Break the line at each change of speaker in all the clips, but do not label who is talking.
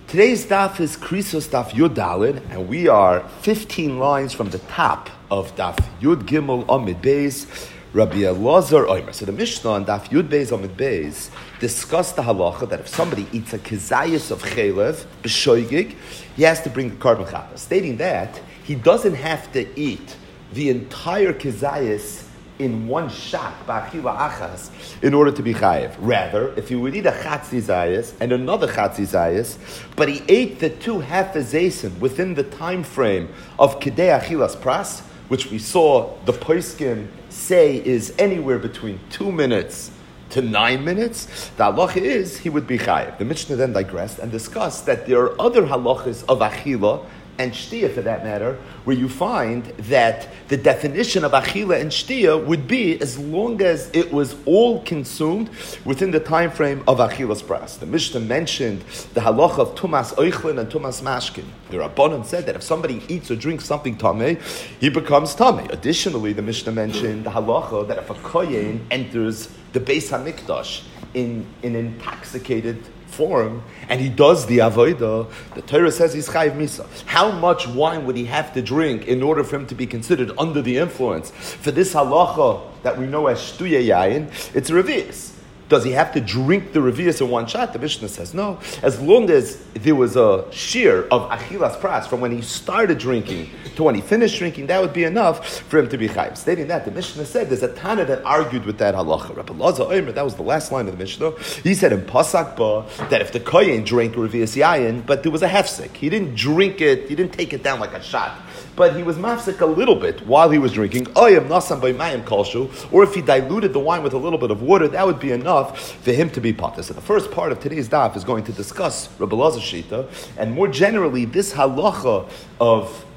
Today's daf is Krisos daf Yud Daled, and we are 15 lines from the top of daf Yud Gimel Amid Beis, Rabbi Elazar Omer. So the Mishnah on daf Yud Beis Amid Beis discussed the halacha that if somebody eats a kezayis of chelev, b'shoigig, he has to bring the carbon chapa, stating that he doesn't have to eat the entire kezayis in one shot, ba'achila achas, in order to be chayev. Rather, if he would eat a chatzi zayis and another chatzi zayis, but he ate the two half-azasin within the time frame of kedei achilas pras, which we saw the poskim say is anywhere between 2 minutes to 9 minutes, the halacha is he would be chayev. The Mishnah then digressed and discussed that there are other halachas of achila and shtia, for that matter, where you find that the definition of achila and shtia would be as long as it was all consumed within the time frame of achilas pras. The Mishnah mentioned the halacha of tumas oichlin and tumas mashkin. The Rabbanan said that if somebody eats or drinks something tamei, he becomes tamei. Additionally, the Mishnah mentioned the halacha that if a kohen enters the Beis Hamikdash in an intoxicated form, and he does the avodah, the Torah says he's chayiv misa. How much wine would he have to drink in order for him to be considered under the influence? For this halacha that we know as shtuya yayin, it's revius. Does he have to drink the revius in one shot? The Mishnah says no. As long as there was a shear of achilas pras from when he started drinking to when he finished drinking, that would be enough for him to be chayiv. Stating that, the Mishnah said there's a Tana that argued with that halacha. Rabbi Elazar Omer, that was the last line of the Mishnah. He said in Pasak Ba that if the kohen drank revius yayin, but there was a hefsek, he didn't drink it, he didn't take it down like a shot, but he was mafsik a little bit while he was drinking. Oyam nasam b'mayim kolshu, or if he diluted the wine with a little bit of water, that would be enough for him to be potter. So the first part of today's daf is going to discuss Rabbi Elazar Shita, and more generally this halacha of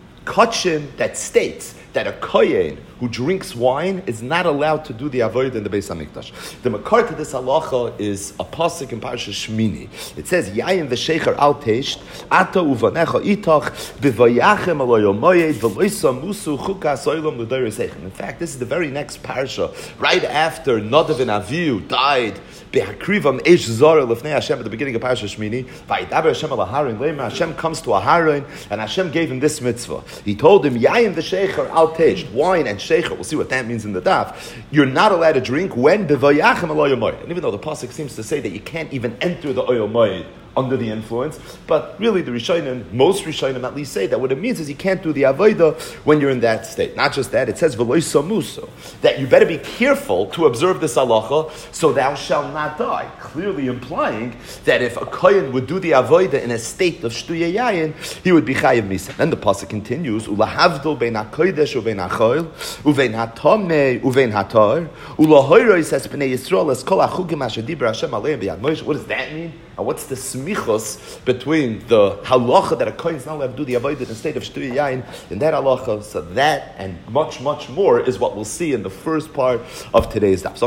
kachin that states that a kohen who drinks wine is not allowed to do the avodah in the Beis Hamikdash. The makar to this halacha is a pasuk in Parashas Shmini. It says, "Yayin v'shecher al teisht, ata uvanecha itach, b'vayachem alo yomoyed, v'loisa musu chukas oilam l'doyer seichem." In fact, this is the very next parasha, right after Nadav and Avihu died, b'hakrivam eish zara l'fnei Hashem at the beginning of Parashas Shmini. V'yidaber Hashem al Aharon leima. Hashem comes to Aharon, and Hashem gave him this mitzvah. He told him, "Yayin v'shecher al teisht," wine and shecher. We'll see what that means in the daf. You're not allowed to drink when b'vayachem al oil. And even though the pasuk seems to say that you can't even enter the oil moed under the influence, but really the Rishonim, most Rishonim at least say that what it means is you can't do the avodah when you're in that state. Not just that, it says v'loisa muso, that you better be careful to observe this halacha, so thou shalt not die. Clearly implying that if a kohen would do the avodah in a state of shtuya yayin, he would be chayiv misa. Then the pasuk continues, ulahavdol bein hakodesh uvein hachoil, uvein hatomei uvein hatar, ulahoyrois es b'nei Yisrael es kol hachugim asher dibra Hashem aleim b'yad Moshe. What does that mean? And what's the smichos between the halacha that a kohen is not allowed to do the avodah in the state of shtuya yayin and that halacha? So that and much, much more is what we'll see in the first part of today's daf.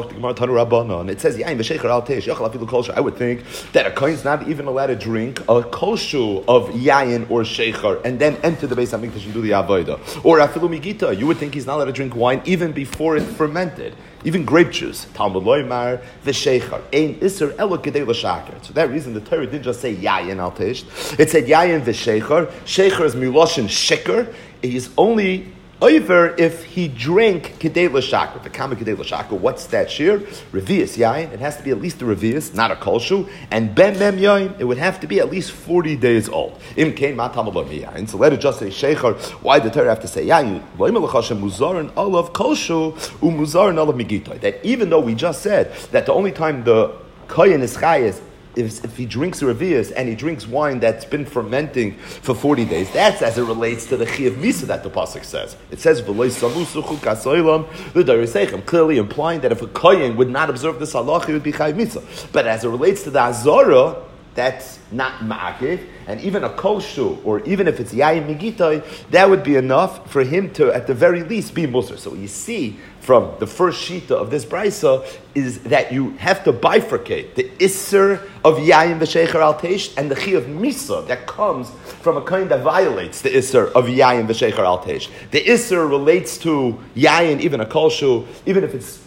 And it says, "Yayin v'shecher al teish yochel afilu kol shu." I would think that a kohen is not even allowed to drink a kol shu of yayin or shecher and then enter the Beis Hamikdash and do the avodah. Or afilu migita, you would think he's not allowed to drink wine even before it fermented. Even grape juice. Talmud loymar v'shecher ein iser elo kedei l'shaker. So that reason the Torah didn't just say yayin al teisht. It said yayin v'shecher. Shecher is miloshin sheker. He is only over if he drank kedei l'shaker. The kama kedei l'shaker. What's that shear? Revius yayin. It has to be at least a revius, not a kolshu. And ben mem yayin, it would have to be at least 40 days old. Im kein ma talmud yayin. So let it just say shecher. Why did the Torah have to say yayin? Loyma l'chashem muzarin olav kolshu umuzarin olav migitoy. That even though we just said that the only time the kohen is chayes if he drinks a revius and he drinks wine that's been fermenting for 40 days, that's as it relates to the chiyav misa that the pasuk says. It says v'loy samusu chukas oilam l'doyer seichem, clearly implying that if a kohen would not observe this halacha, he would be chayav misa. But as it relates to the azara, that's not ma'akiv, and even a koshu, or even if it's yayin migitay, that would be enough for him to, at the very least, be musar. So what you see from the first shita of this brisa is that you have to bifurcate the isser of yayin v'shecher al teish and the chi of misa that comes from a kind that violates the isser of yayin v'shecher al teish. The isser relates to yayin, even a koshu, even if it's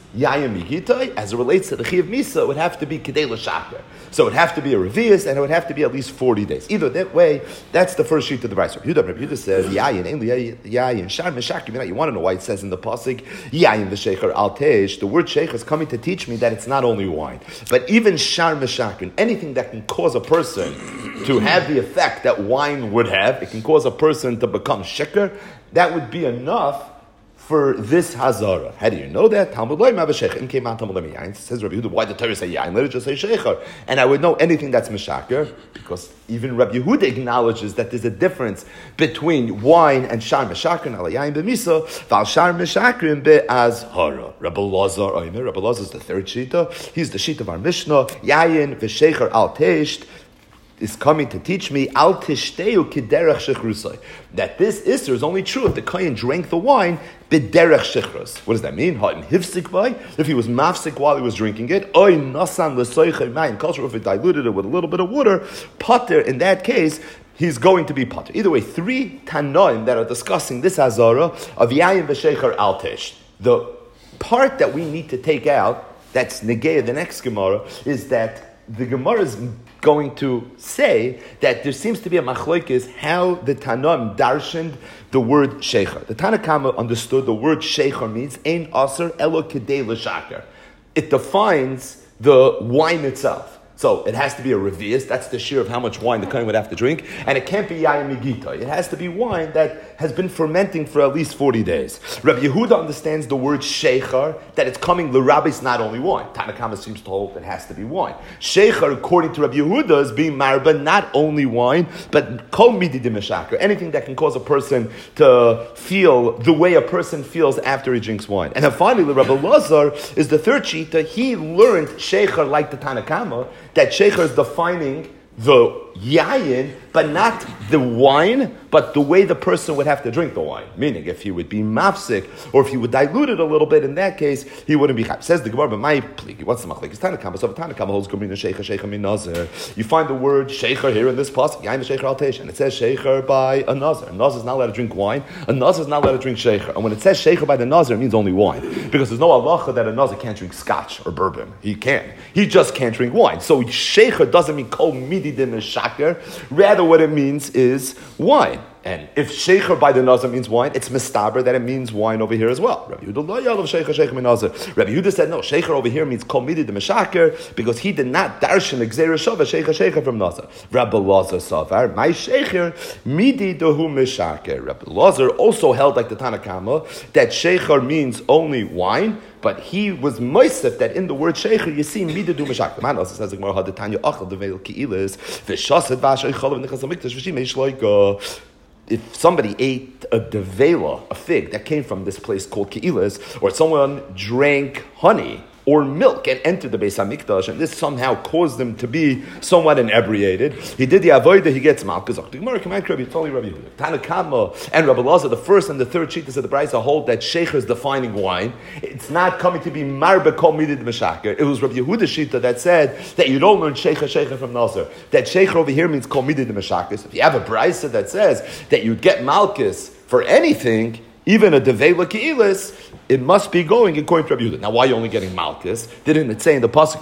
Yayin Migitoi, as it relates to the Chiv Misa, it would have to be Kedei L'Shaker. So it would have to be a Revius, and it would have to be at least 40 days. Either that way, that's the first sheet of the Brayso. Rabbi Yehuda says, Yayin, Yayin, Shar Meshaker. You want to know why it says in the Pasuk, Yayin V'Shecher Al Teish. The word Shecher is coming to teach me that it's not only wine, but even Shar Meshaker, anything that can cause a person to have the effect that wine would have, it can cause a person to become Sheker, that would be enough for this Hazara. How do you know that? Talmud Loim have a Shecher. Came out Talmud Loim Yain. Says Rabbi Yehuda, why the Torah say Yain? Let it just say Shecher. And I would know anything that's Meshaker, because even Rabbi Yehuda acknowledges that there's a difference between wine and Shar Meshaker, and Al Yain B'Misa, Val Shar Meshaker Be'azhara. Rabbi Lazar Oimer. Rabbi Lazar is the third Shita. He's the Shita of our Mishnah. Yain V'Shecher Al Teisht is coming to teach me al tishteu kiderech shechrusai, that this isser is only true if the kohen drank the wine biderech shechrus. What does that mean? Ha'im hivsik by, if he was mafsik while he was drinking it, oy nasan l'soichei mayim culture, if it diluted it with a little bit of water, pater, in that case, he's going to be pater. Either way, three tanoim that are discussing this hazara of yayin v'shecher al tesh. The part that we need to take out, that's negei the next Gemara, is that the Gemara is going to say that there seems to be a machlokes how the Tanaim darshaned the word shecher. The Tanna Kama understood the word shecher means ein aser elo kedei l'shaker. It defines the wine itself. So it has to be a revius, that's the shear of how much wine the kohen would have to drink, and it can't be yayin migita. It has to be wine that has been fermenting for at least 40 days. Rabbi Yehuda understands the word shecher, that it's coming l'rabbis, not only wine. Tanna Kama seems to hold it has to be wine. Shecher, according to Rabbi Yehuda, is being marba, not only wine, but kol midi dimeshaker, anything that can cause a person to feel the way a person feels after he drinks wine. And then finally, Rabbi Lazar is the third shita. He learned shecher like the Tanna Kama, that shecher is defining the yayin, but not the wine, but the way the person would have to drink the wine. Meaning, if he would be mafsik, or if he would dilute it a little bit, in that case, he wouldn't be chayv. Says the Gemara, but my pligi, what's the machlek? It's Tanna Kama. So Tanna Kama holds Gemara shecher, shecher min nazir. You find the word shecher here in this pasuk, yayin shecher al teish, and it says shecher by a nazir. A nazir is not allowed to drink wine. A nazir is not allowed to drink shecher. And when it says shecher by the nazir, it means only wine, because there's no halacha that a nazir can't drink scotch or bourbon. He can. He just can't drink wine. So shecher doesn't mean kol midi dim shaker. Rather, what it means is wine. And if shecher by the nazar means wine, it's mistaber that it means wine over here as well. Rabbi Yehuda lo yalav shecher shecher min nazar. Rabbi Yehuda said no, shecher over here means kol midi de meshaker, because he did not darshan gzeira shava shecher from nazar. Rabbi Lazar savar my shecher midi dehu meshaker. Rabbi Lazar also held like the Tanna Kama that shecher means only wine. But he was moisef that in the word shecher you see midah du meshak. The man also says the Gemara had Tanya achal devel ki'ilas v'shasad v'ashay chalav v'nichas hamikdash v'shimeish loika. If somebody ate a devela, a fig that came from this place called ki'ilas, or someone drank honey or milk and entered the Beis HaMikdash, and this somehow caused them to be somewhat inebriated, he did the avodah, he gets malchus. The Gemara came out, Rabbi Yehuda, Tanna Kama and Rabbi Lazar, the first and the third shittas of the Brayso hold that shecher is defining wine. It's not coming to be marba kol midid meshaker. It was Rabbi Yehuda's shita that said that you don't learn shecher from Nazar. That shecher over here means kol midid meshaker. So if you have a Brayso that says that you get malchus for anything, even a devela ki'ilis, it must be going according to Rabbi Yehuda. Now, why are you only getting malchus? Didn't it say in the pasuk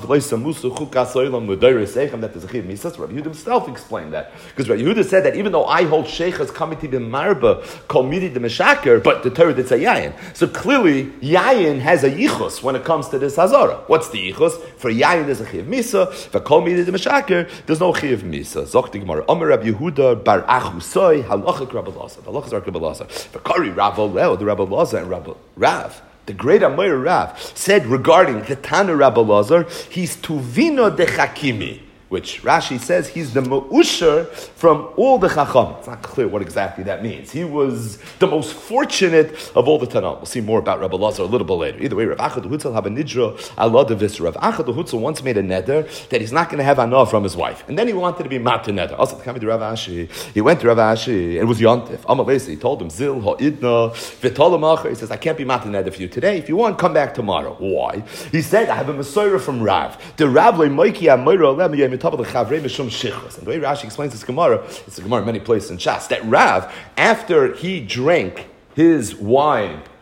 that there's a chiv misas? Rabbi Yehuda himself explained that, because Rabbi Yehuda said that even though I hold shecher is coming to be marba kol midi de meshaker, but the Torah did say yayin. So clearly, yayin has a yichus when it comes to this hazara. What's the yichus? For yayin there's a chiv misa. For kol midi de meshaker there's no chiv misa. Zok the Gemara. Amar Rabbi Yehuda bar achusoi halachik Rabbi Lazar. The halachas are Rabbi Lazar. For kari Rav Olel, the Rabbi Lazar and Rabbi Rav. The great Amoyer Rav said regarding the Tana Rabbi Lazar, he's Tuvino de Chakimi, which Rashi says he's the Me'usher from all the Chacham. It's not clear what exactly that means. He was the most fortunate of all the Tanam. We'll see more about Rabbi Lazar a little bit later. Either way, Rav Achad Hutzel have a nidra Allah devis. Rav Achad Hutzel once made a neder that he's not going to have anah from his wife, and then he wanted to be mat to neder. Also, coming to Rav Ashi, he went to Rav Ashi, and it was Yontif. Amalesi, he told him Zil ha'idna v'tolamacher. He says, I can't be mat to neder for you today. If you want, come back tomorrow. Why? He said, I have a Mesorah from Rav. The Rav le Moiki Amoira Lem. And the way Rashi explains this Gemara, it's a Gemara in many places in Shas, that Rav, after he drank his wine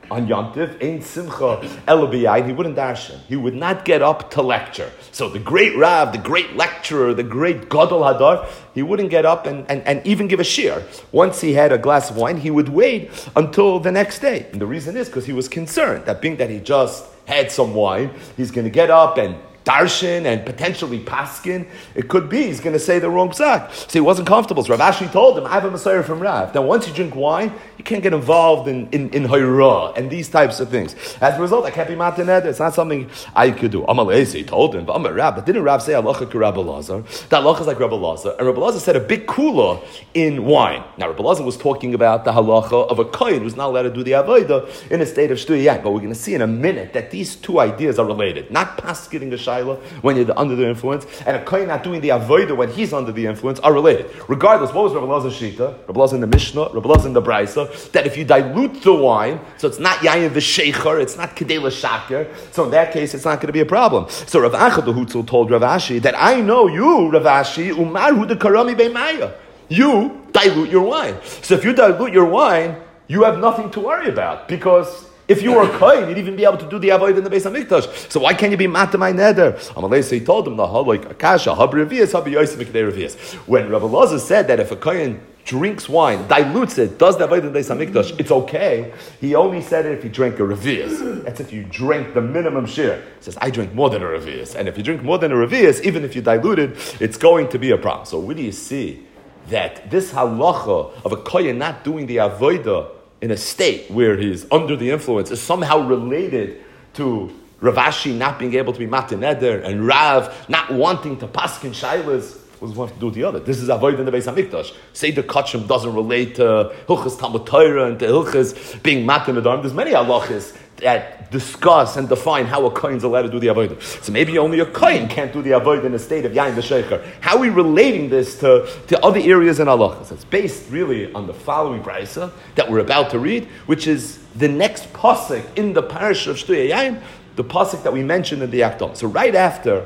on Yom Tiv, Ein Simcha Elo B'Yayin, he wouldn't darshan. He would not get up to lecture. So the great Rav, the great lecturer, the great Gadol Hadar, he wouldn't get up and even give a shir. Once he had a glass of wine, he would wait until the next day. And the reason is because he was concerned that being that he just had some wine, he's going to get up and darshan and potentially paskin. It could be he's going to say the wrong psak. So he wasn't comfortable. So Rav Ashi told him, I have a Messiah from Rav. Now once you drink wine, you can't get involved in Hayrah and these types of things. As a result, I can't be Matan Eder. It's not something I could do. Amalei, he told him, but Rav, but didn't Rav say halacha to Rabbi Lazar? That halacha is like Rabbi Lazar. And Rabbi Lazar said a big kula in wine. Now Rabbi Lazar was talking about the halacha of a kohen who's not allowed to do the avodah in a state of shtuya. But we're going to see in a minute that these two ideas are related. Not pasking a shayla when you're under the influence, and a kohen not doing the avodah when he's under the influence are related. Regardless, what was Rabbi Lazar's shita? Rabbi Lazar in the Mishnah, Rabbi Lazar in the Braisa, that if you dilute the wine, so it's not yayin v'sheicher, it's not kedei l'shaker, so in that case, it's not going to be a problem. So Rav Achad the Hutzel told Rav Ashi that I know you, Rav Ashi, umarhu de karami be'maya. You dilute your wine. So if you dilute your wine, you have nothing to worry about, because if you were a kohen, you'd even be able to do the avodah in the Beis Hamikdash. So why can't you be matamai neder? Amalei, so he told him, like akasha, habrivias, habriyosef, mikdei. When Rabbi Lazar said that if a kohen drinks wine, dilutes it, does the avodah in the Beis Hamikdash, it's okay. He only said it if he drank a revius. That's if you drink the minimum share. He says, I drink more than a revius. And if you drink more than a revius, even if you dilute it, it's going to be a problem. So where do you see that this halacha of a kohen not doing the avodah in a state where he's under the influence is somehow related to Rav Ashi not being able to be Matan Eder and Rav not wanting to paskin shaylas? Was one to do the other. This is avoid in the Beis Hamikdash. Seder Kachim doesn't relate to Hilchas Talmud Torah and to Hilchas being Matan Eder. There's many halachas that discuss and define how a kohen is allowed to do the avodah. So maybe only a kohen can't do the avodah in a state of yayin v'sheicher. How are we relating this to other areas in halachas? It's based really on the following brisa that we're about to read, which is the next pasuk in the parish of Shtuya Yayin, the pasuk that we mentioned in the Akdom. So right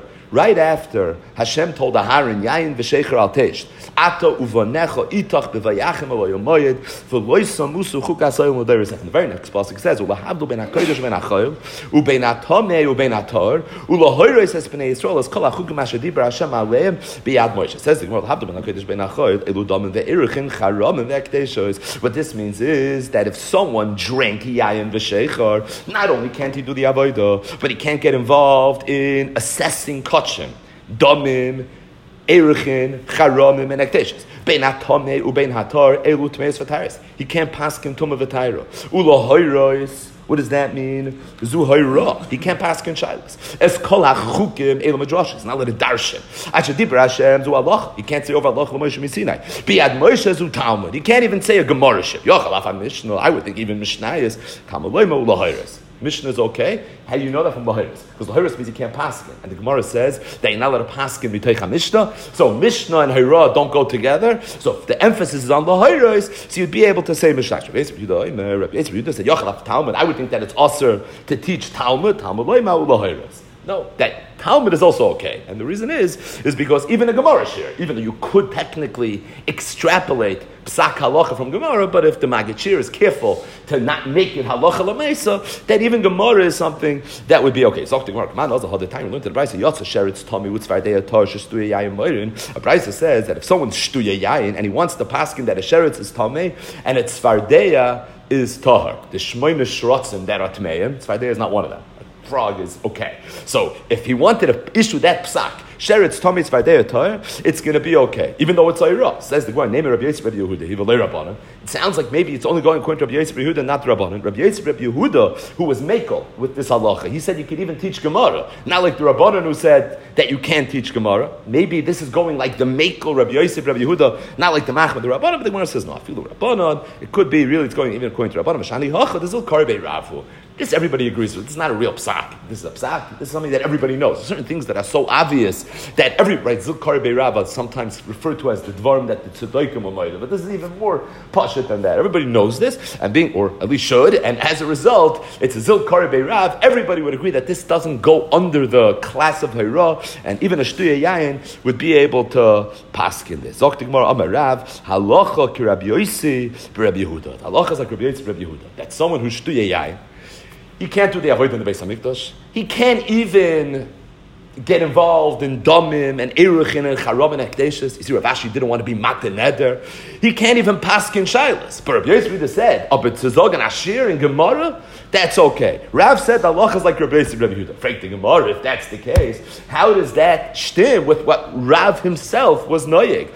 after Hashem told Aharon, Yayin v'sheicher al teish, Ata uvanecha itach b'vayachem alo yomoyed, v'loi samusu chukas hayom l'deres. And the very next pasuk says, Ulahavdu ben hakodesh ben hachayil, ubein hatomei ubein hator, ulahoyres es b'nei Yisrael, es kol hachukim asher diber Hashem aleim b'yad Moshe. It says the Gemara, Ulahavdu ben hakodesh ben hachayil, elu damen ve'irichin charamim ve'ekdeshos. What this means is that if someone drank Yayin v'sheicher, not only can't he do the avodah, but he can't get involved in assessing kachim, damim, erichin, charamim, and ekteshes. Bein hatamei ubein hatar elu tmeis v'taris. He can't pass kin tumah v'tayro. Ula hoyrois. What does that mean? Zu hoyra. He can't pass kin shaylas. Es kol hachukim elu madrashis. Not let it darshan. Asher dibra Hashem zu Allah. He can't say over Allah l'Moshe Misinai. Biad Moshe zu Talmud. He can't even say a Gemara ship. Yochel afan Mishnah. I would think even Mishnah is Talmud loyma ula hoyros. Mishnah is okay. How do you know that from Lahiris? Because Lahiris means you can't paskin. And the Gemara says that you're not allowed to paskin b'teicha Mishnah. So Mishnah and Hira don't go together. So if the emphasis is on Lahiris, so you'd be able to say Mishnah. Rabbi Yehuda said, Yochel Talmud. I would think that it's usher to teach Talmud. Talmud loyma Lahiris. No, that Talmud is also okay. And the reason is because even a Gemara shir, even though you could technically extrapolate psak halacha from Gemara, but if the Maggid Shir is careful to not make it halacha l'meisa, that even Gemara is something that would be okay. So the Gemara, come on, also the time we learned to the Brisa, Yotza Sheretz Tommy Utzvardei Atar Shtuya Yayin Moirin. A Brisa says that if someone's Shtuya Yayin and he wants to paskin that a Sheretz is Tommy and its Svardeya is Tahar, the Shmoyne Shrotzim that are Tmeim, Svardeya is not one of them. Frog is okay. So if he wanted to issue that psak, sheretz tomei tzvardei Torah, it's going to be okay, even though it's ayra. Says the Gemara, name it Rabbi Yosef Rabbi Yehuda. He will lay Rabbanan. It sounds like maybe it's only going according to Rabbi Yosef Rabbi Yehuda, not Rabbanan. Rabbi Yosef Rabbi Yehuda, who was mekel with this halacha, he said you could even teach Gemara. Not like the Rabbanan who said that you can't teach Gemara. Maybe this is going like the mekel Rabbi Yosef Rabbi Yehuda, not like the Machmad the Rabbanan. But the Gemara says no. I feel the Rabbanan. It could be really. It's going even according to Rabbanan. Mashani hacha. This is karbe rafu. This everybody agrees with. This is not a real psak. This is a psak. This is something that everybody knows. There's certain things that are so obvious that right, Zilkar Be'Rava sometimes referred to as the dvarim that the tzedaikim were made, but this is even more pashut than that. Everybody knows this, and or at least should, and as a result, it's a Zilkar Be'Rav. Everybody would agree that this doesn't go under the class of Hira, and even a Shtuya Yayin would be able to paskin this. Zok Tigmar Amar Rav, halacha ki Rabbi Yosi b'Rabbi Yehuda. Halacha is like Rabbi Yosi b'Rabbi Yehuda. That someone who's Shtuya Yayin, He can't do the avodah in the Beis Hamikdash. He can't even get involved in Domim and Eruchin and Charab and Ekdeshes. You see, Rav Ashi didn't want to be Matan Neder. He can't even paskin Shailas. But Rav Yosef said, Abed Tzazog and Ashir and Gemara, that's okay. Rav said Allah is like Rav Yosef Rav Yehuda. Frank the Gemara, if that's the case, how does that stem with what Rav himself was noyeg?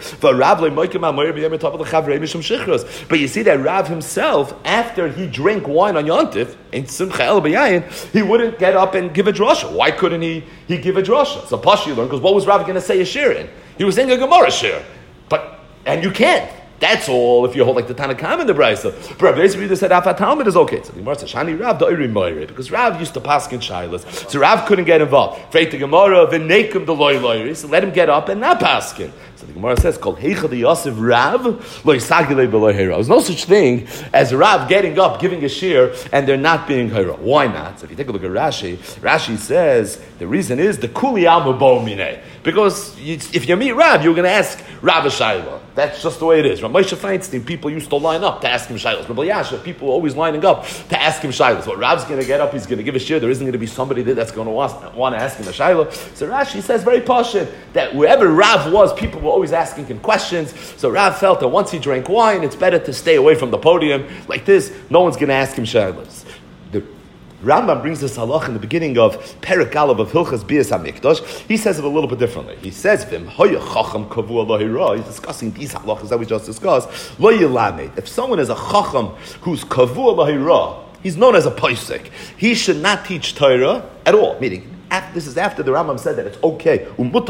But you see that Rav himself, after he drank wine on Yontif, in Simcha El B'Yayin, he wouldn't get up and give a drasha. Why couldn't he give a drasha? So Pashi learned, because what was Rav going to say a shir in? He was saying a Gemara shir. And you can't. That's all if you hold like the Tanakam in the Brisa. But Rav Yosef said Afat Talmud is okay. So the Gemara says Shani Rav Da'iri Moire, because Rav used to pass in Shilas. So Rav couldn't get involved. Freit the Gemara v'neikum the loy loyri. So let him get up and not paskin. So the Gemara says called Heicha the Yosef Rav loy sagilei beloy hera. There's no such thing as Rav getting up, giving a shir, and they're not being hera. Why not? So if you take a look at Rashi, Rashi says the reason is the kuli alma bo minei. Because if you meet Rav, you're going to ask Rav a shayla. That's just the way it is. Rav Moshe Feinstein, people used to line up to ask him shaylas. Rav Yasha, people were always lining up to ask him shaylas. What Rav's going to get up, he's going to give a shir. There isn't going to be somebody there that's going to want to ask him a shayla. So Rashi says very pashut that wherever Rav was, people were always asking him questions. So Rav felt that once he drank wine, it's better to stay away from the podium. Like this, no one's going to ask him shaylas. Rambam brings this halach in the beginning of Perek Aleph of Hilchas Bias HaMikdash. He says it a little bit differently. He says, he's discussing these halachas that we just discussed. Lo yilamed. If someone is a chacham who's kavua lahira, he's known as a posek. He should not teach Torah at all. Meaning, this is after the Rambam said that it's okay.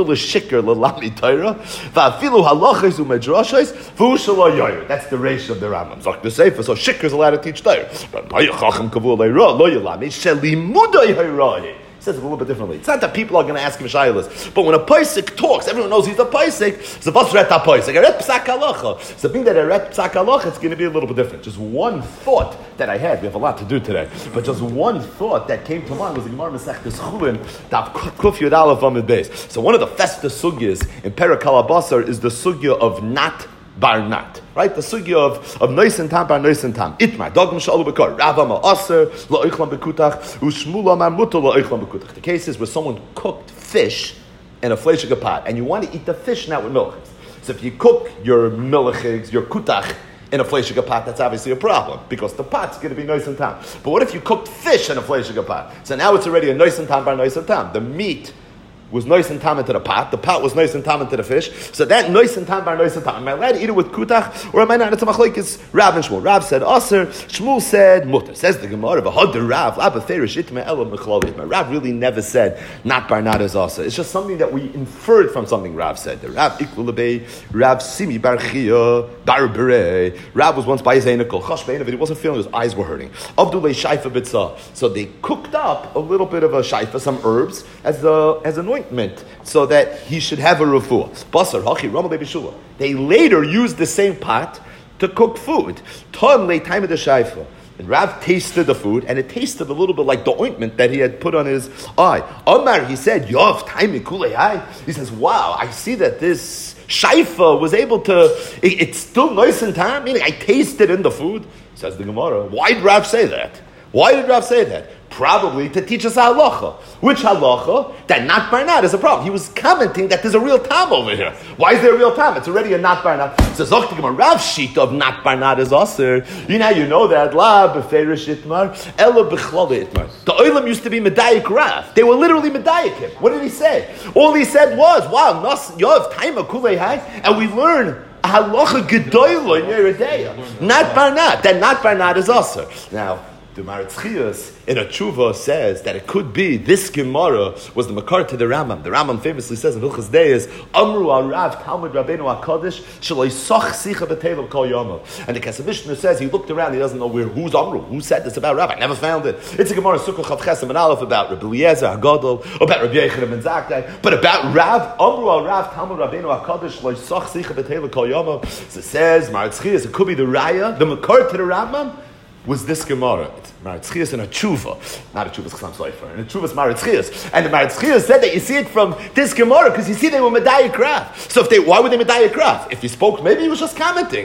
That's the ratio of the Rambam. So shikr is allowed to teach Torah. He says it a little bit differently. It's not that people are going to ask him shaylas, but when a paisik talks, everyone knows he's a paisik. So what's ret a paisik? A ret psak halacha. So being that a ret psak halacha, it's going to be a little bit different. Just one thought that I had. We have a lot to do today, but just one thought that came to mind was the Gemara Masechtas Chulin Daf Kuf Yud Aleph Amud Beis. So one of the festive sugyas in Perek Halabasar is the sugya of nat bar nat. Right? The sugya of Noisin Tam bar Noisin Tam. Itmar, Dogm Shalu Bekar, Rava Aser, La Oichlam Bekutach, Ushmula Marmuta La Oichlam Bekutach. The case is where someone cooked fish in a fleshig pot, and you want to eat the fish now with milk. So if you cook your milchigs, your kutach, in a fleshig pot, that's obviously a problem, because the pot's going to be Noisin Tam. But what if you cooked fish in a fleshig pot? So now it's already a Noisin Tam bar Noisin Tam. The meat was nice and tam into the pot was nice and tam into the fish, so that nice and tam bar nice and tam. Am I allowed to eat it with kutach, or am I not? It's a machlokes Rav and Shmuel. Rav said aser, Shmuel said mutter. Says the Gemara, v'had Rav, l'abaferish itme ela mechlal itme. Rav really never said not bar not as aser. It's just something that we inferred from something Rav said. The Rav ikulabei, Rav simi bar chia, bar berei. Rav was once by his enikol, chash beinav, he wasn't feeling, his eyes were hurting. Avdulei shaifa bitzah. So they cooked up a little bit of a shaifa, some herbs, as an ointment, so that he should have a refuah. Basar hachi rama b'shula. They later used the same pot to cook food. Ton lay time of the shaifa. And Rav tasted the food, and it tasted a little bit like the ointment that he had put on his eye. Omar, he said, Yov time kulei. He says, wow, I see that this shaifa was able to, it's still nice and time, meaning I tasted in the food. Says the Gemara. Why did Rav say that? Why did Rav say that? Probably to teach us a halacha. Which halacha? That not bar not is a problem. He was commenting that there's a real tam over here. Why is there a real tam? It's already a not bar not. So Zokti Gemara, Rav sheet of not bar not is aser. You know that la beferish itmar ela bechlal itmar. The oilam used to be medayik Rav. They were literally medayik him. What did he say? All he said was, "Wow, yov taima kulei hai," and we learn halacha gedoyla in Yeridea. Not bar not. That not bar not is aser. Now, the Maritz Chias in a tshuva says that it could be this Gemara was the makar to the Rambam. The Rambam famously says in Hilchas Deis, Amru al Rav Talmud Rabbeinu HaKadosh Shaloi Soch Sicha B'Teilav Kol Yomav. And the Kesavishner says he looked around, he doesn't know who's Amru, who said this about Rav. I never found it. It's a Gemara Sukkah Chav Chesem and Aleph about Rabbi Eliezer HaGadol, about Rabbi Yechanan ben Zakkai, but about Rav, Amru al Rav Talmud Rabbeinu HaKadosh Shaloi Soch Sicha B'Teilav Kol Yomav. So it says Maritz Chias, it could be the Raya, the makar to the Rambam was this Gemara. It's Maritz Chias in a tshuva. Not a tshuva, it's Chasam Sofer. And a tshuva is Maritz Chias. And the Maritz Chias said that you see it from this Gemara, because you see they were Medayik Rav. So why were they Medayik Rav? If he spoke, maybe he was just commenting.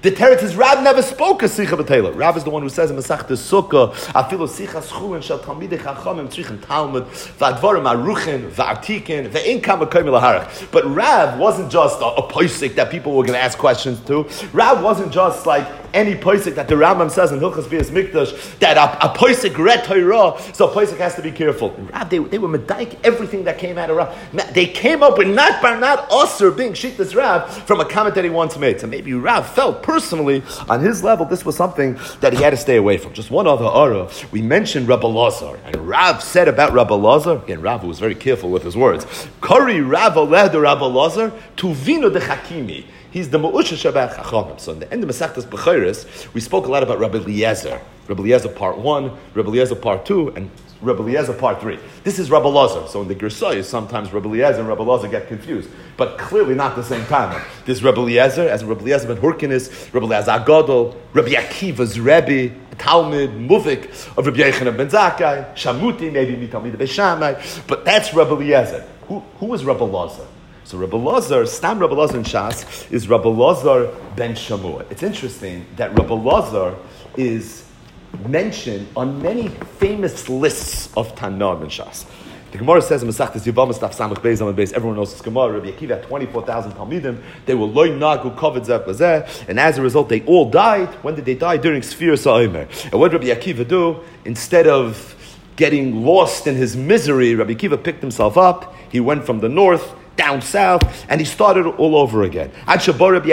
The teretz is Rav never spoke a sicha b'teila. Rav is the one who says in Masechta Sukkah, "Afilu sicha schulin shel talmidei chachamim tzrichen Talmud v'advarim aruchin v'artikin ve'in kama koyim laharach." But Rav wasn't just a posik that people were going to ask questions to. Rav wasn't just like any posik that the Rambam says in Hilchos Bias Mikdash that a posik read Torah, so a posik has to be careful. Rav, they were medaik everything that came out of Rav. They came up with not Osir being Shittas Rav from a comment that he once made. So maybe Rav felt personally on his level this was something that he had to stay away from. Just one other ara, we mentioned Rabbi Lazar, and Rav said about Rabbi Lazar, again Rav was very careful with his words, Kari Rav aleh de Rabbi Lazar tu vino de Hakimi. He's the Ma'usha Shabbat Chachamim. So in the end of Masechtas Bechiris, we spoke a lot about Rabbi Eliezer. Rabbi Eliezer part 1, Rabbi Eliezer part 2, and Rabbi Eliezer part 3. This is Rabbi Lazar. So in the Gersayis, sometimes Rabbi Eliezer and Rabbi Lazar get confused. But clearly not the same time. This Rabbi Eliezer, as Rabbi Eliezer ben Hurkinis, Rabbi Eliezer Agadol, Rabbi Akiva's Rebbe, Talmud, Muvik, of Rabbi Yechanan ben Zakkai, Shamuti, maybe Mitalmid Beishamai. But that's Rabbi Eliezer. Who is Rabbi Lazar? So Rabbi Lazar, Stam Rabbi Lazar in Shas, is Rabbi Lazar ben Shamua. It's interesting that Rabbi Lazar is mentioned on many famous lists of Tanam in Shas. The Gemara says in Masechtas Yevamos Daf Samach Beis Amud Beis, everyone knows this Gemara, Rabbi Akiva had 24,000 Talmidim, they were loy nagu kovid zeh bazeh, and as a result they all died. When did they die? During Sfir Sa'omer. And what did Rabbi Akiva do? Instead of getting lost in his misery, Rabbi Akiva picked himself up, he went from the north, down south, and he started all over again. And he taught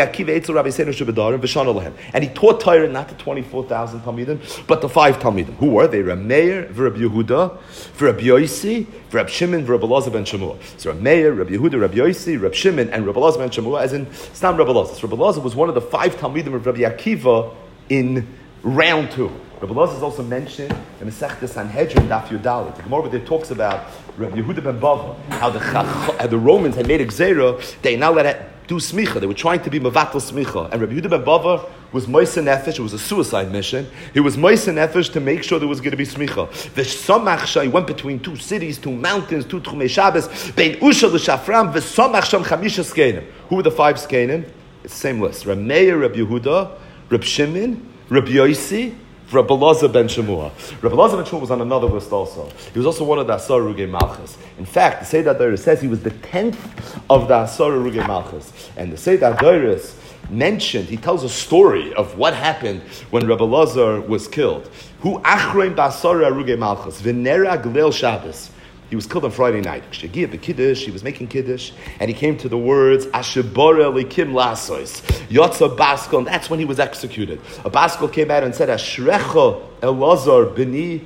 Torah not to 24,000 Talmidim, but to 5 Talmidim. Who were they? Reb Meir, Reb Yehuda, Reb Yosi, Reb Shimon, Reb Elazar ben Shemua. So Reb Meir, Reb Yehuda, Reb Yosi, Reb Shimon, and Reb Elazar ben Shemua, as in Stam Reb Elazar. So Reb Elazar was one of the 5 Talmidim of Rabbi Akiva in round 2. Rabbi Elazar is also mentioned in Masechta Sanhedrin Daf Yudalit. The Gemara there talks about Rabbi Yehuda ben Bava, how the Romans had made a gzera, they now let it do smicha. They were trying to be mevatel smicha. And Rabbi Yehuda ben Bava was moisa nefesh. It was a suicide mission. He was moisa nefesh to make sure there was going to be smicha. V'samach he went between 2 cities, 2 mountains, 2 tchumei Shabbos, bein Usha l'Shafram, v'samach sham chamisha skenim. Who were the 5 skenim? It's the same list. Reb Meir, Reb Yehuda, Reb Shimon, Reb Yosi, Rabbi Elazar ben Shemua. Rabbi Elazar ben Shemua was on another list also. He was also one of the Asar Rugei Malchus. In fact, the Seidat Doros says he was the 10th of the Asar Rugei Malchus. And the Seidat Doros mentioned, he tells a story of what happened when Rabbi Elazar was killed. Hu achrein ba'asar Rugei Malchus, v'nera glil Shabbos. He was killed on Friday night. He was making Kiddush, and he came to the words, Ashebora Elikim Lasois, Yotza Baskel, and that's when he was executed. A Baskel came out and said, Ashrecha Elazar Bini,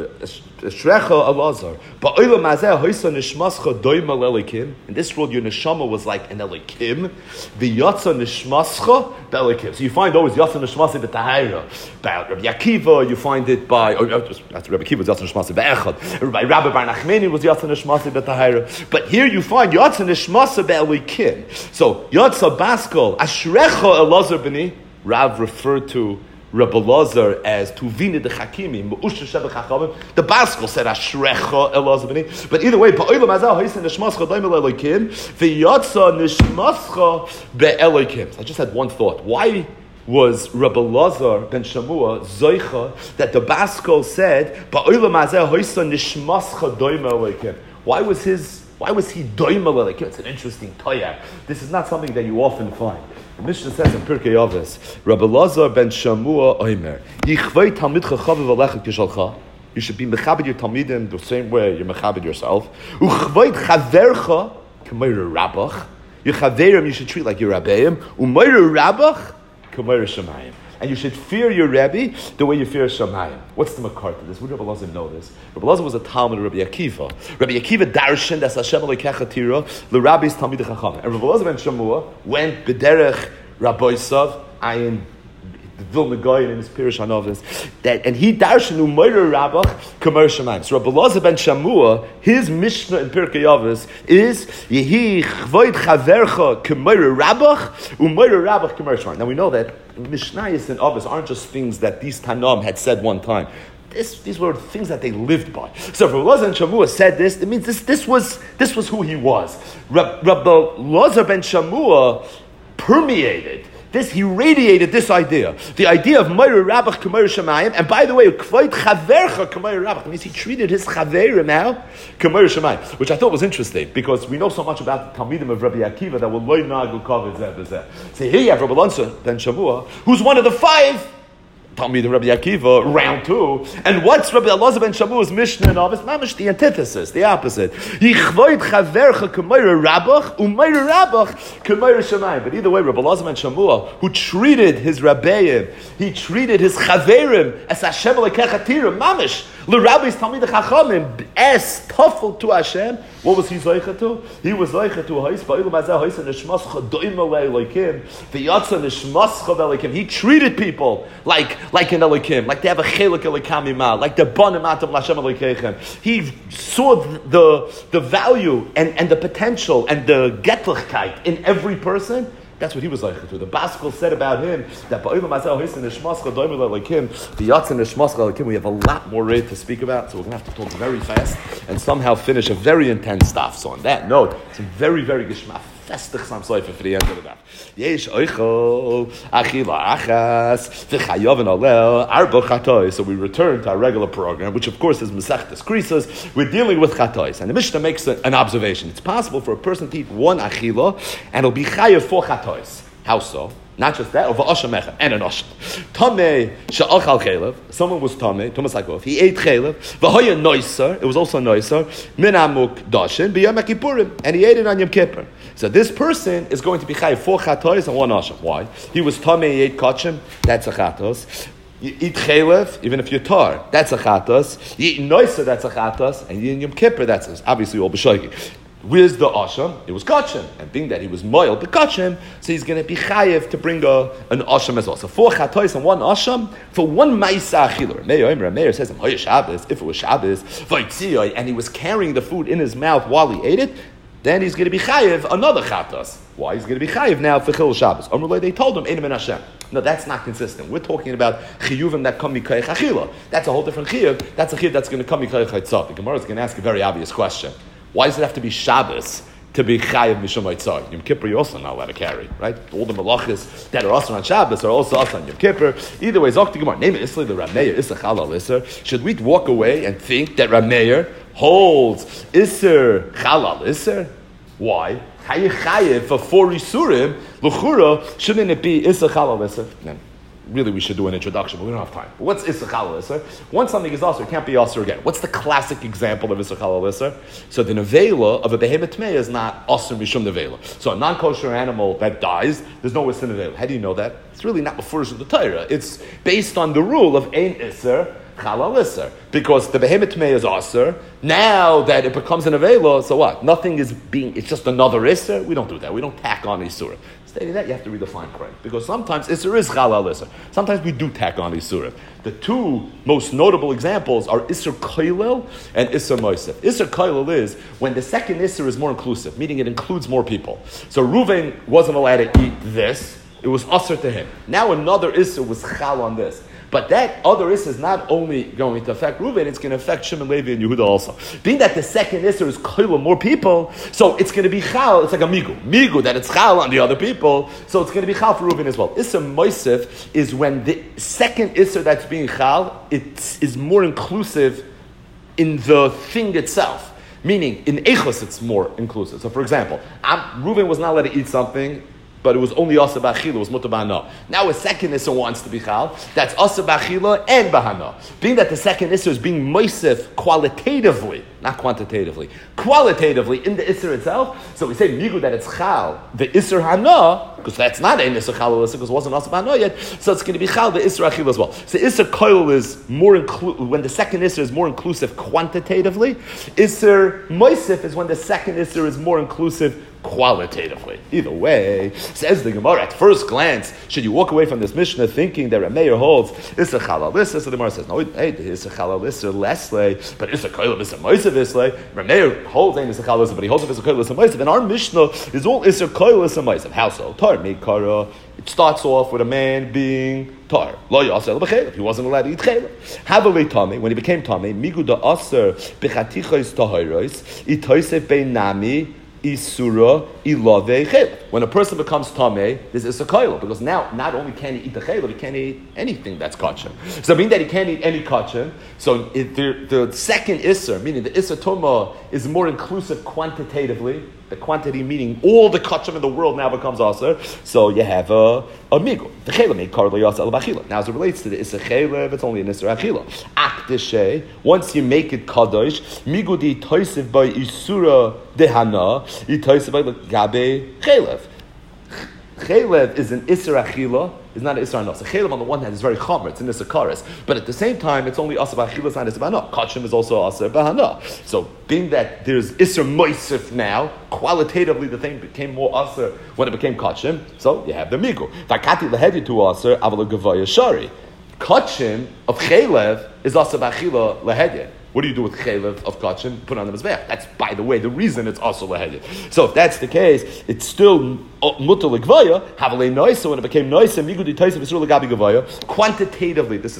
Ashrecha Elazar. Ba'olam Hazeh Hoysa Nishmascha Doimal Elikim. In this world, your neshama was like an Elikim. V'yotza Nishmascha Elikim. So you find always Yotza Nishmascha B'Tahira. By Rabbi Akiva, you find it by, that's Rabbi Akiva was Yotza Nishmascha B'Echad. By Rabbi Bar Nachmani was Yotza Nishmascha B'Tahira. But here you find Yotza Nishmascha B'Elikim. So Yotza Baskel, Ashrecha Elazar B'ni, Rav referred to Rabbi Lazar as Tuvina de Chakimi, Ma'usha Sheba Chachamim. The Baskel said Ashrecha Elazar B'ni. But either way, Ba'olam Hazeh Hoysa Nishmascha Doimel Elikim, V'yotza Nishmascha Be'Elikim. I just had one thought. Why was Rabbi Lazar ben Shamua Zoicha that the Baskel said Ba'olam Hazeh Hoysa Nishmascha Doimel Elikim? Why was he Doimel Elikim? It's an interesting toya. This is not something that you often find. The Mishnah says in Pirkei Avos, Rabbi Lazar ben Shamua Omer, Yichvei Talmidcha Chaviv Alechet Kishalcha. You should be mechabed your Talmidim the same way you're mechabed yourself. Uchvei Chavercha K'meir Rabach. Your Chaverim you should treat like your Rabbeim. Umeir Rabach K'meir Shemayim. And you should fear your Rebbe the way you fear Shamayim. What's the makar to this? Would Rabbi Lazar know this? Rabbi Lazar was a Talmud of Rabbi Akiva. Rabbi Akiva darshan das Hashem Elokecha tira l'Rabbi's Talmidei Chachamim. And Rabbi Lazar ben Shamua went b'derech Rabbi Sav Ayin the Vilna Gaon in his Pirush Hanavis, and he darshan u'moira Rabbach k'mer Shamayim. So Rabbi Elazar ben Shamua, his Mishnah in Pirkei Avos is Yehi chvoid chavercha k'moira Rabbach u'moira Rabbach k'mer Shamayim. Now we know that Mishnayos and Avos aren't just things that these Tanam had said one time. These were things that they lived by. So if Rabbi Elazar ben Shamua said this, it means this was who he was. Rabbi Elazar ben Shamua permeated he radiated this idea. The idea of Meir Rabach K'Meir Shemayim. And by the way, K'vayt Chavercha K'Meir Rabach means he treated his Chaverim now K'Meir Shemayim, which I thought was interesting because we know so much about the Talmidim of Rabbi Akiva that will loy nagul kavod zeh b'zeh. So here you have Rabbi Elazar ben Shavua, who's one of the 5 Talmidim Rabbi Akiva, round 2. And what's Rabbi Elazar ben Shavua's Mishnah and Avis? Mamish, the antithesis, the opposite. Yichvoid chavercha k'meir rabach, u'meir rabach k'meir shemayim. But either way, Rabbi Elazar ben Shavua, who treated his rabbeim, he treated his chaverim as Hashem Elokecha Tirah, mamish, l'rabbis Talmid Chachamim, as tafel to Hashem. What was he zoicha to? He was zoicha to ha'is ba'ilum hazeh ha'is nishmascha doim le'elokim, v'yatza nishmascha ve'elokim. He treated people like an Elokim, like they have a chelik Elokamima, like they're banim atam l'Hashem Elokechem. He saw the value and the potential and the getlichkeit in every person. That's what he was like to. The Baskel said about him that we have a lot more rate to speak about, so we're going to have to talk very fast and somehow finish a very intense stuff. So on that note, it's a very, very gishma festig sam soifer for the end of the daf. Yesh oichol achila achas v'chayav and alel arba chatois. So we return to our regular program, which of course is Masechtas Krisos. We're dealing with chatois, and the Mishnah makes an observation. It's possible for a person to eat one achila and it'll be chayav 4 chatois. How so? Not just that, over Asham Echad, and an Asham. Tameh she'achal chelev, someone was Tameh, Thomas Lakov, he ate chelev, v'hoya noiser, it was also noiser, min amuk dashin, b'yom HaKippurim, and he ate it on Yom Kippur. So this person is going to be chayav 4 chatois and 1 Asham. Why? He was Tameh, he ate kachim, that's a chatos. You eat chelev, even if you're tar, that's a chatos. You eat noiser, that's a chatos, and you eat Yom Kippur, that's obviously all b'shoigi. Where's the Asham? It was Kachem. And being that he was Moil B'Kachem, so he's going to be Chayev to bring an Asham as well. So 4 Chatois and 1 Asham for 1 Maisa Achilur. Meir says, if it was Shabbos, and he was carrying the food in his mouth while he ate it, then he's going to be Chayev another Chatos. Why? He's going to be Chayev now for Chil Shabbos. They told him, Ein Min Hashem. No, that's not consistent. We're talking about chiyuvim that come mikayich achila. That's a whole different chiyuv. That's a chiyuv that's going to come mikayich haitzah. The Gemara is going to ask a very obvious question. Why does it have to be Shabbos to be chayav mishum haitzah? Yom Kippur you're also not allowed to carry, right? All the malachas that are also on Shabbos are also on Yom Kippur. Either way, Zok the Gemara. Name it Isli the Rameir Issa Chalal Isser. Should we walk away and think that Rameir holds Isser Chalal Isser? Why? Chayev for 4 Isurim L'chura, shouldn't it be Issa Chalal Isser? Really, we should do an introduction, but we don't have time. But what's Issa Chalal Isser? Once something is Asr, it can't be Asr again. What's the classic example of Issa Chalal Isser? So the nevela of a behemoth tmei is not Asr Mishum nevela. So a non-kosher animal that dies, there's no Issa nevela. How do you know that? It's really not before the Torah. It's based on the rule of Ein Isser, Chalal Isser. Because the behemoth tmei is Asr. Now that it becomes an nevela, so what? Nothing is it's just another Isser. We don't do that. We don't tack on Isur. Stating that, you have to read the fine print. Because sometimes Isser is Chalal Isser. Sometimes we do tack on Isurim. The 2 most notable examples are Isser Koilel and Isser Moisef. Isser Koilel is when the second Isser is more inclusive, meaning it includes more people. So Reuven wasn't allowed to eat this. It was Asr to him. Now another Isser was Chal on this. But that other Isser is not only going to affect Reuven, it's going to affect Shimon, Levi, and Yehuda also. Being that the second Isser is Koilel, more people, so it's going to be Chal, it's like a Migu. Migu, that it's Chal on the other people, so it's going to be Chal for Reuven as well. Isser Moisef is when the second Isser that's being Chal, it is more inclusive in the thing itself. Meaning, in Echos it's more inclusive. So for example, Reuven was not allowed to eat something, but it was only Asa B'Achila, it was Mutar B'Hana. Now a second Issa wants to be Chal, that's Asa B'Achila and B'Hana. Being that the second Issa is being Moisef qualitatively, not quantitatively, qualitatively in the Isser itself, so we say Migu that it's Chal, the Isser Hana, because that's not an Isser Chal Isser, because it wasn't Asa B'Hana yet, so it's going to be Chal, the Isser Achila as well. So Isser Koil is more when the second Isser is more inclusive quantitatively, Isser Moisef is when the second Isser is more inclusive qualitatively. Either way, says the Gemara, at first glance, should you walk away from this Mishnah thinking that Rameir holds Issa Chalal Isser? So the Gemara says, no, hey, Issa Chalal Isser Lesley, but Issa Koil Issa Moisef Isley. Rameir holds Issa Chalal Isser, but he holds Issa Koil Issa Moisef. And our Mishnah is all Issa Koil Issa Moisef. How so? Tar Meikara. It starts off with a man being tar. Lo yasel b'chelev. He wasn't allowed to eat chelev. Havalei tame. When he became tame, migu da aser b'chatichos tahiros itoisef bein nami. isura ilave chaylev. When a person becomes tameh, there's issa kayla, because now not only can he eat the chaylev, he can't eat anything that's kachim. So meaning that he can't eat any kachim. So the second issa, meaning the issa tuma, is more inclusive quantitatively. The quantity meaning all the kachim in the world now becomes aser. So you have a migul. The chaylev made karli yasa al bachila. Now as it relates to the issa chaylev, it's only an issa achila. Akdeshe, once you make it kadosh, migudi toisiv by isura dehana, itoisiv by gabe chaylev. Chaylev is an isra achila, it's not an isra anos. Chaylev on the one hand is very chomer, it's an isra kares, but at the same time it's only asa b'achila, it's not isra b'hana. Kachim is also asa b'hana. So being that there's isra moisif now, qualitatively the thing became more asa when it became kachim, so you have the migu. Vakati lehedi to asa, aval gavaya shari. Kachim of chaylev is asa b'achila lehedi. What do you do with chaylev of kachim? Put on the mizbeach. That's, by the way, the reason it's also leheded. So if that's the case, it's still mutter legvaya. Havalei noisa, when it became noisa, migudi taisa v'sur legabi gavaya. Quantitatively, this is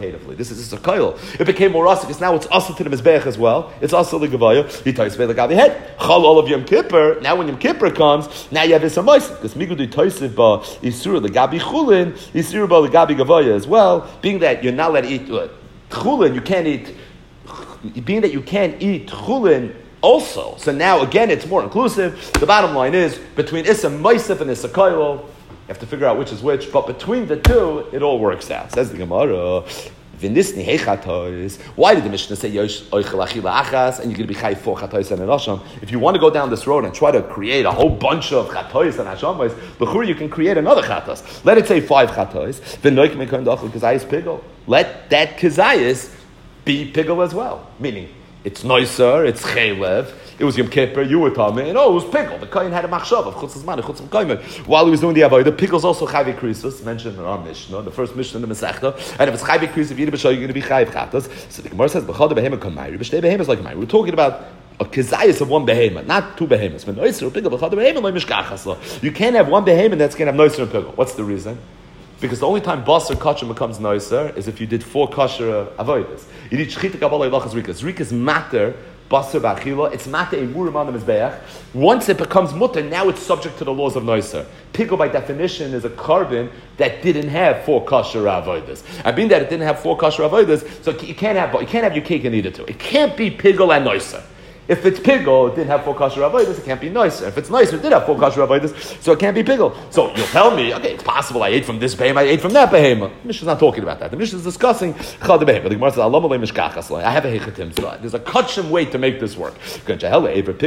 a koil. It became more asa because now it's also to the mizbeach as well. It's also legavaya. Taisa legabi head. Chal all of Yom Kippur. Now when Yom Kippur comes, now you have this amoisa because migudi taisa ba isur legabi chulin, isur ba legabi gavaya as well. Being that you're not allowed to eat chulin, you can't eat. Being that you can't eat chulin also, so now again it's more inclusive. The bottom line is between Issa Moisef and Issa Koilo, you have to figure out which is which, but between the two, it all works out. Says the Gemara, V'nisni heichatois. Why did the Mishnah say Yosh oichel achila achas and you're going to be chayv 4 chatois and an asham? If you want to go down this road and try to create a whole bunch of chatois and ashamois, l'chur you can create another chatos. Let it say 5 chatois. V'noik mekon dachel kazayis pigel. Let that kazayis be pigel as well. Meaning, it's noiser, it's chaylev, it was Yom Kippur, you were Tameh, and it was pigel. The Kohen had a machshav of chutz zman, chutz v'koymer. While he was doing the avodah, pigel's also chayv krisus, mentioned in our Mishnah, the first Mishnah in the Masechta, and if it's chayv krisus, if you're going to be chayv chatas, so the Gemara says, b'chad behemah kamayri, b'shtei behemas like kamayri. We're talking about a kezayis of one behemah, not 2 behemas. But noiser, pigel, b'chad behemah, lo mishkachas. You can't have one behemah that's going to have noiser and pigel. What's the reason? Because the only time basar kosher becomes noiser is if you did 4 kosher avodas. You did shchita kabbalah ilachas rikas. Rikas matter basar b'achila. It's matter a murim on the mizbeach. Once it becomes mutter, now it's subject to the laws of noiser. Pigel by definition is a carbon that didn't have 4 kosher avodas. And being that it didn't have 4 kosher avodas, so you can't have your cake and eat it too. It can't be pigel and noiser. If it's pigel, it didn't have 4 kosher avodas, it can't be nicer. If it's nicer, it did have 4 kosher avodas, so it can't be pigel. So you'll tell me, okay, it's possible I ate from this behema, I ate from that behema. The Mishnah's not talking about that. The Mishnah is discussing chad behema. The Gemara says, I have a hechatim. So there's a kachim way to make this work. He had 1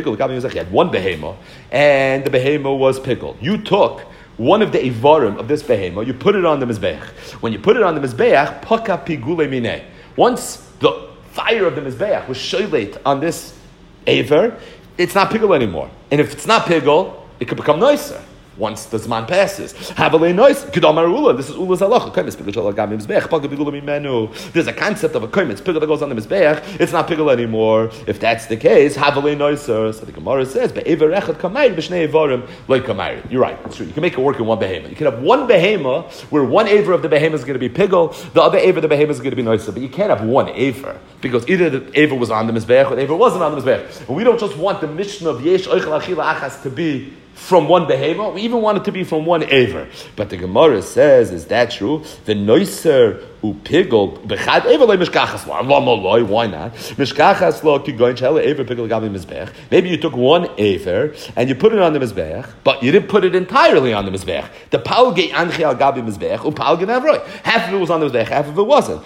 behema, and the behema was pigel. You took one of the ivarim of this behema, you put it on the mizbeach. When you put it on the mizbeach, paka pigule mineh. Once the fire of the mizbeach was shoylate on this aver, it's not pigel anymore. And if it's not pigel, it could become nicer once the zman passes. Havalei nicer. Kidamar ula. This is ula's halacha. Kaimis pigel shal agam mizbeach. Paka pigula mimenu. There's a concept of a kaimis pigel that goes on the mizbeach. It's not pigel anymore. If that's the case, havalei nicer. So the Gemara says, "Be'aver echad kamayr b'shnei avarim like kamayr." You're right. It's true. You can make it work in one behema. You can have one behema where one aver of the behema is going to be pigel, the other aver of the behema is going to be nicer. But you can't have one aver because either the aver was on the mizbeach or the aver wasn't on the mizbeach. And we don't just want the Mishnah of yesh oichel achila achas to be from one behema, we even want it to be from one aver. But the Gemara says, is that true? The noiser upigol bechad aver le mishkachas lo. Why not? Mishkachas lo ki goin shel aver pigol gabi mizbech. Maybe you took one aver and you put it on the mizbech, but you didn't put it entirely on the mizbech. The palge anchi al gabi mizbech upalge navroi. Half of it was on the mizbech, half of it wasn't.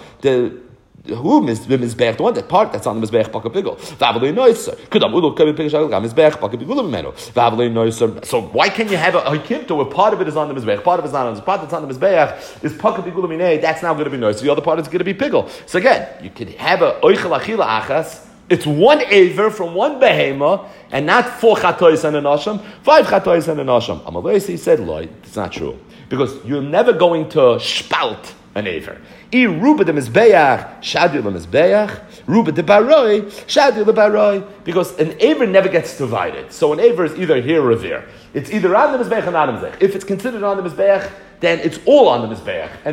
Who is the mizbech? The one that part that's on the mizbech paka pigol. V'avalei noiser. Kudam ulo kavi pigol shal gam mizbech paka pigol mimeno. V'avalei noiser. So why can't you have a hikimto where part of it is on the mizbech, part of it is not on the part that's on the mizbech is paka pigol minei. That's now going to be noiser. The other part is going to be pigol. So again, you could have a oichel achila achas. It's one aver from one behema, and not 4 chatois and an asham, 5 chatois and an asham. Amalei said, "Loy, it's not true because you're never going to spalt an aver. Ruba de mizbeach, shadu le mizbeach, ruba de baroi, shadu le baroi. Because an aver never gets divided. So an aver is either here or there. It's either on the mizbeach or not on the mizbeach. If it's considered on the mizbeach, then it's all on the mizbeach. And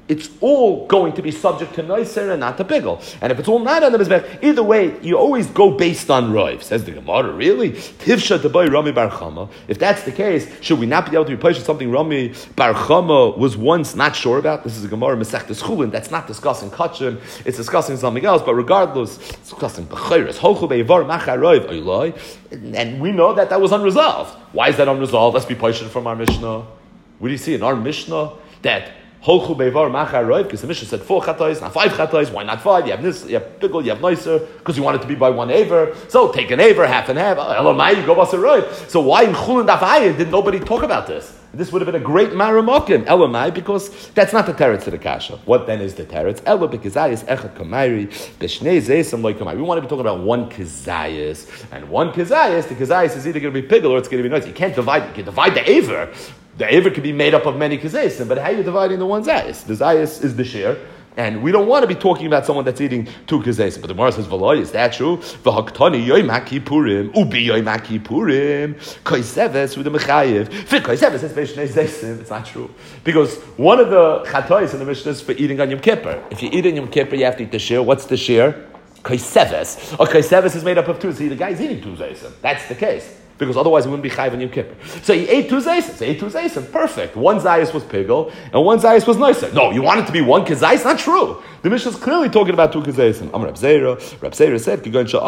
it's all going to be subject to noiser and not to pigel. And if it's all not on the mizbech, either way, you always go based on roiv. Says the Gemara, really? Tivsha debai Rami bar Chama. If that's the case, should we not be able to replace something Rami bar Chama was once not sure about? This is a Gemara Masechtas Chulin. That's not discussing kachim. It's discussing something else. But regardless, it's discussing b'chayres. Hochu beivar machar roiv oiloi. And we know that was unresolved. Why is that unresolved? Let's be patient from our Mishnah. What do you see in our Mishnah? That Holchu Beivar Machar Roiv, because the Mishnah said 4 chatois, not 5 chatois. Why not 5? You have this, you have pickle, you have nicer, because you want it to be by 1 aver. So take an aver, half and half. Elamai, you go Basar Roiv. So why in Chulin Daf Ayin did nobody talk about this? This would have been a great Maramokim. Elamai, because that's not the teretz to the kasha. What then is the teretz? Elo bekizayis echad kamayri b'shnei zeisam loy kamayri. We want to be talking about one kizayis, and one kizayis. The kizayis is either going to be pickle or it's going to be nice. You can't divide. You can divide the aver. The aver can be made up of many kizayis, but how are you dividing the one zayis? The zayis is the share. And we don't want to be talking about someone that's eating 2 kizayis. But the Gemara says, "V'loy, is that true? V'haktani yoy makipurim ubi yoy makipurim kaiseves with the mechayev. Kaiseves says beishnei zaysim. It's not true because one of the chatois in the Mishnah is for eating on Yom Kippur. If you eat on Yom Kippur, you have to eat the share. What's the share? Kaiseves. Kaiseves is made up of 2. So the guy's eating 2 zaysim. That's the case. Because otherwise he wouldn't be chayiv on Yom Kippur. So he ate 2 zayis. He ate 2 zayis. Perfect. 1 zayis was pigel and 1 zayis was nicer. No, you want it to be 1 kazayis? Not true. The Mishnah is clearly talking about 2 kazayis. Amar Rab Zera said,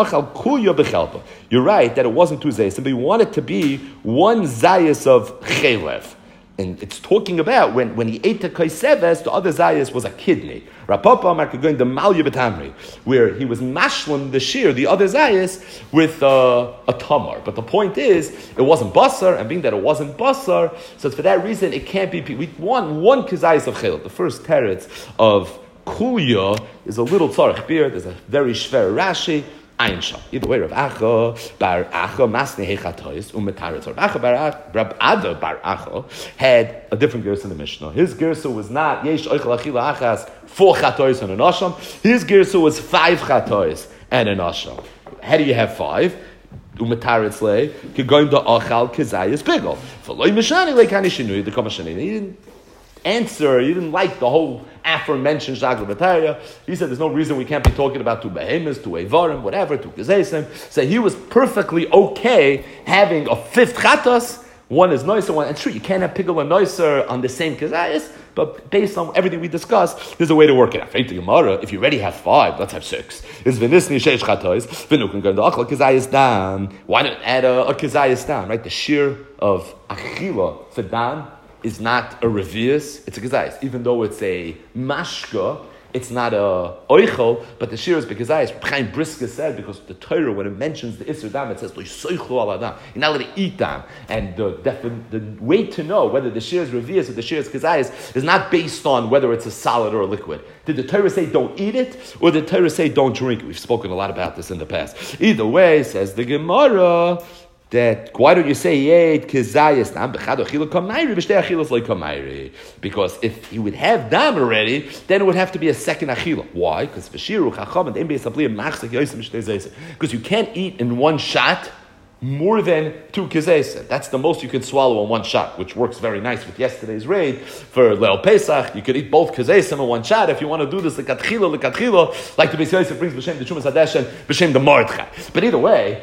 you're right that it wasn't 2 zayis, but you want it to be 1 zayis of chelev. And it's talking about when he ate the kaiseves, the other zayis was a kidney. Rapapa Mark going the malya betamri, where he was mashlim the shear, the other zayis, with a tamar. But the point is, it wasn't basar, and being that it wasn't basar, so for that reason it can't be. We want 1 kazayis of chilul. The first teretz of kulya is a little tzarech beer. There's a very shver Rashi. Einsha. Either way, Rav Acha bar Acha masne hechatois umetaretz. Rav Acha Rab Ada bar Acha had a different gersa in the Mishnah. His gersa was not yesh oichel achila achas 4 chatois and an asham. His gersa was 5 chatois and an asham. How do you have 5? Umetaretz le kegoim da achal kezayis pigol. V'loy mishani le kanishinui the kamashani. He didn't answer. He didn't like the whole aforementioned Shagla Bataria. He said there's no reason we can't be talking about 2 behemoths, 2 evarim, whatever, 2 gezesim. So he was perfectly okay having a 5th chatas. 1 is nicer, 1, and true, you can't have pigul and nicer on the same kazayis, but based on everything we discussed, there's a way to work it out. If you already have 5, let's have 6. It's v'nisni sheish chatois, v'nukin going to achal kazayis dam. Why not add a kazayis dam, right? The shear of achila for dam is not a revius, it's a gezayis. Even though it's a mashka, it's not a oichel, but the shir is bekazayis. Chaim Briska said, because the Torah, when it mentions the Isser Dam, it says, you're not allowed to eat dam. And the way to know whether the shir is revius or the shir is kazayis is not based on whether it's a solid or a liquid. Did the Torah say don't eat it, or did the Torah say don't drink it? We've spoken a lot about this in the past. Either way, says the Gemara, that why don't you say he ate kizayis dam bechad achila kamayri b'shtei achilas like kamayri? Because if he would have dam already, then it would have to be a second achila. Why? Because v'shiru chacham and embeis abliya machzik yosim b'shtei zayis. Because you can't eat in one shot more than 2 kizayis. That's the most you can swallow in one shot, which works very nice with yesterday's raid for Leil Pesach. You could eat both kizayis in one shot. If you want to do this lekatchila, like the Beis Yosef brings b'shem the Chumas Hadesh and b'shem the Mordechai. But either way.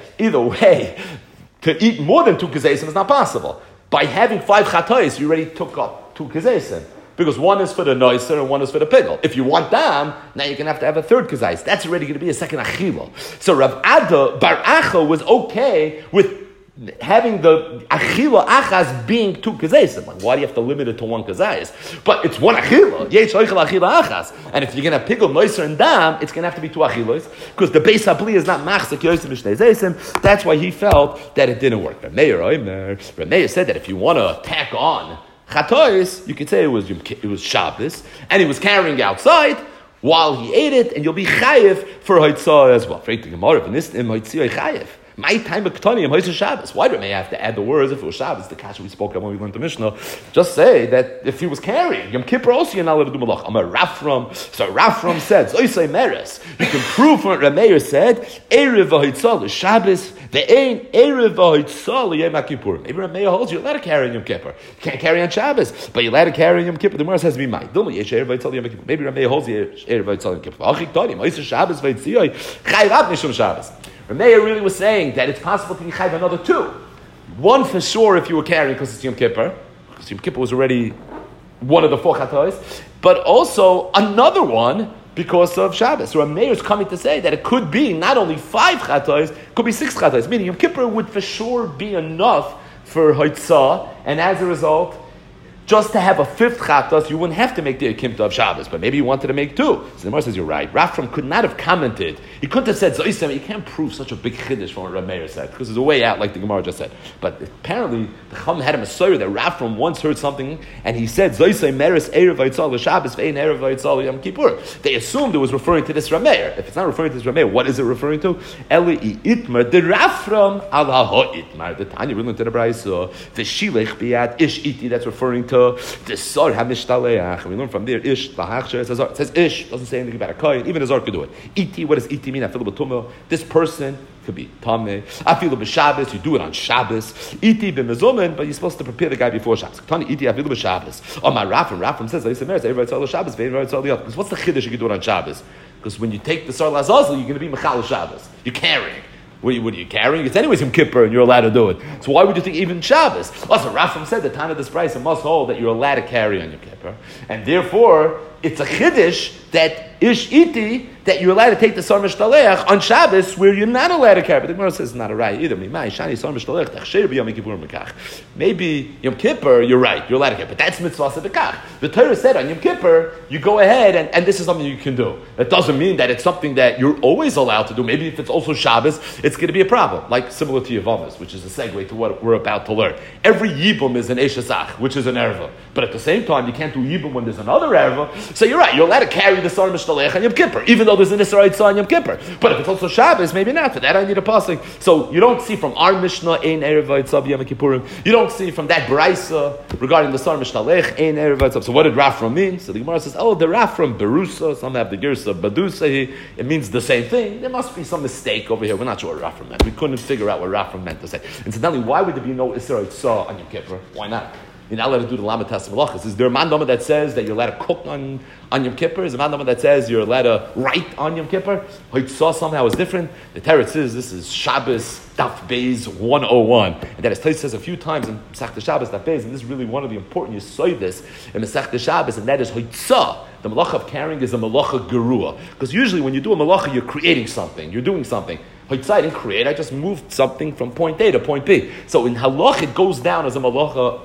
To eat more than 2 kazaysim is not possible. By having 5 chatois, you already took up 2 kazaysim. Because 1 is for the noiser and 1 is for the pigel. If you want dam, now you're going to have a 3rd kazayis. That's already going to be a second achila. So Rav Ada bar Acha was okay with having the achila achas being 2 kazaysim. Like, why do you have to limit it to 1 kazayis? But it's 1 achila. Yesh oichel achila achas. And if you're going to pickle noiser and dam, it's going to have to be 2 achilos, because the Beis Habli is not machzik yosim b'shnei zaysim. That's why he felt that it didn't work. Reb Meir said that if you want to tack on chatois, you could say it was Shabbos, and he was carrying outside while he ate it, and you'll be chayiv for haitzah as well. My time of Ketani, Moishe Shabbos. Why do I have to add the words if it was Shabbos? The kasha we spoke about when we learned the Mishnah. Just say that if he was carrying Yom Kippur, also you're not allowed to do malach. I'm a Rafram. So Rafram said, Zoisei Meres. You can prove from what Rameir said, Erev v'hitzal Shabbos, ve'ein Erev v'hitzal Yom Kippur. Maybe Rameir holds you're allowed to carry on Yom Kippur. You can't carry on Shabbos, but you're allowed to carry on Yom Kippur. The Gemara has to be mine. Maybe Rameir holds the Erev v'hitzal Yom Kippur. Achik Tani, Moishe Shabbos v'hitziyoi, Chai Rab Mishum Shabbos. Rameir really was saying that it's possible to be chayv another two. One for sure if you were carrying because it's Yom Kippur, because Yom Kippur was already one of the 4 chatois, but also another one because of Shabbos. So Rameir is coming to say that it could be not only 5 chatois, it could be 6 chatois, meaning Yom Kippur would for sure be enough for Hoitzah, and as a result, just to have a 5th chatos, you wouldn't have to make the akimta of Shabbos, but maybe you wanted to make 2. So the Gemara says, you're right. Rafram could not have commented. He couldn't have said, Zoisem, you can't prove such a big chiddush from what Rameir said, because there's a way out, like the Gemara just said. But apparently, the Chum had a Messiah that Rafram once heard something, and he said, Zoisem meres erev v'yitzal Shabbos ve'ein erev v'yitzal Yom Kippur. They assumed it was referring to this Rameir. If it's not referring to this Rameir, what is it referring to? Eli itmar, the Rafram ala ha'itmar. The Tanya, we learned to the Brayso, the Shilech biad ish iti, that's referring to the Sar HaMishtaleach. We learn from there, Ish, Lahach, it says Ish, doesn't say anything about a Kohen, even a Zar could do it. Iti, what does Iti mean? Afilu b'tumah. This person could be Tameh. Afilu b'Shabbos, you do it on Shabbos. Iti b'Mezumin, but you're supposed to prepare the guy before Shabbos. Tani Iti, Afilu b'Shabbos. Oh, my Rafram says, everybody tell the Shabbos, everybody tell the other. Because what's the Chiddush you can do it on Shabbos? Because when you take the Sar Lazazel, you're going to be Mechal Shabbos. You're carrying. What are you carrying? It's anyways Yom Kippur, and you're allowed to do it. So why would you think even Shabbos? Also, Rafam said the time of this price, it must hold that you're allowed to carry on Yom Kippur, and therefore it's a chiddush that ish iti that you're allowed to take the sar mishtaleach on Shabbos where you're not allowed to carry. But the Gemara says it's not a right either. Maybe Yom Kippur, you're right, you're allowed to carry, but that's mitzvah sebekach. The Torah said on Yom Kippur you go ahead and this is something you can do. It doesn't mean that it's something that you're always allowed to do. Maybe if it's also Shabbos, it's going to be a problem. Like similar to Yavamas, which is a segue to what we're about to learn. Every Yibum is an Eshesach, which is an erva. But at the same time, you can't do Yibum when there's another erva. So you're right, you're allowed to carry the sar mishtaleach on Yom Kippur, even though there's an Isra Yitzah on Yom Kippur. But if it's also Shabbos, maybe not. For that, I need a passing. So you don't see from our Mishnah Ein Erev Yitzah Yom Kippurim. You don't see from that Braisa regarding the sar mishtaleach Ein Erev Yitzah. So what did Rafram mean? So the Gemara says, oh, the Rafram Berusa. Some have the Girsa Badusa. It means the same thing. There must be some mistake over here. We're not sure what Rafram meant. We couldn't figure out what Rafram meant to say. Incidentally, why would there be no Isra Yitzah on Yom Kippur? Why not? You're not allowed to do the Lamatas Malachas. Is there a mandama that says that you're allowed to cook on Yom Kippur? Is there a mandama that says you're allowed to write on Yom Kippur? Hoitzah somehow is different. The Teretz says this is Shabbos Daf Beis 101. And that is Tais says a few times in Masechta Shabbos Daf Beis, and this is really one of the important Yisoides in Masechta Shabbos, and that is Hoitzah. The malacha of carrying is a malacha gerua. Because usually when you do a malacha, you're creating something. You're doing something. Hoitzah, I didn't create. I just moved something from point A to point B. So in halach, it goes down as a malacha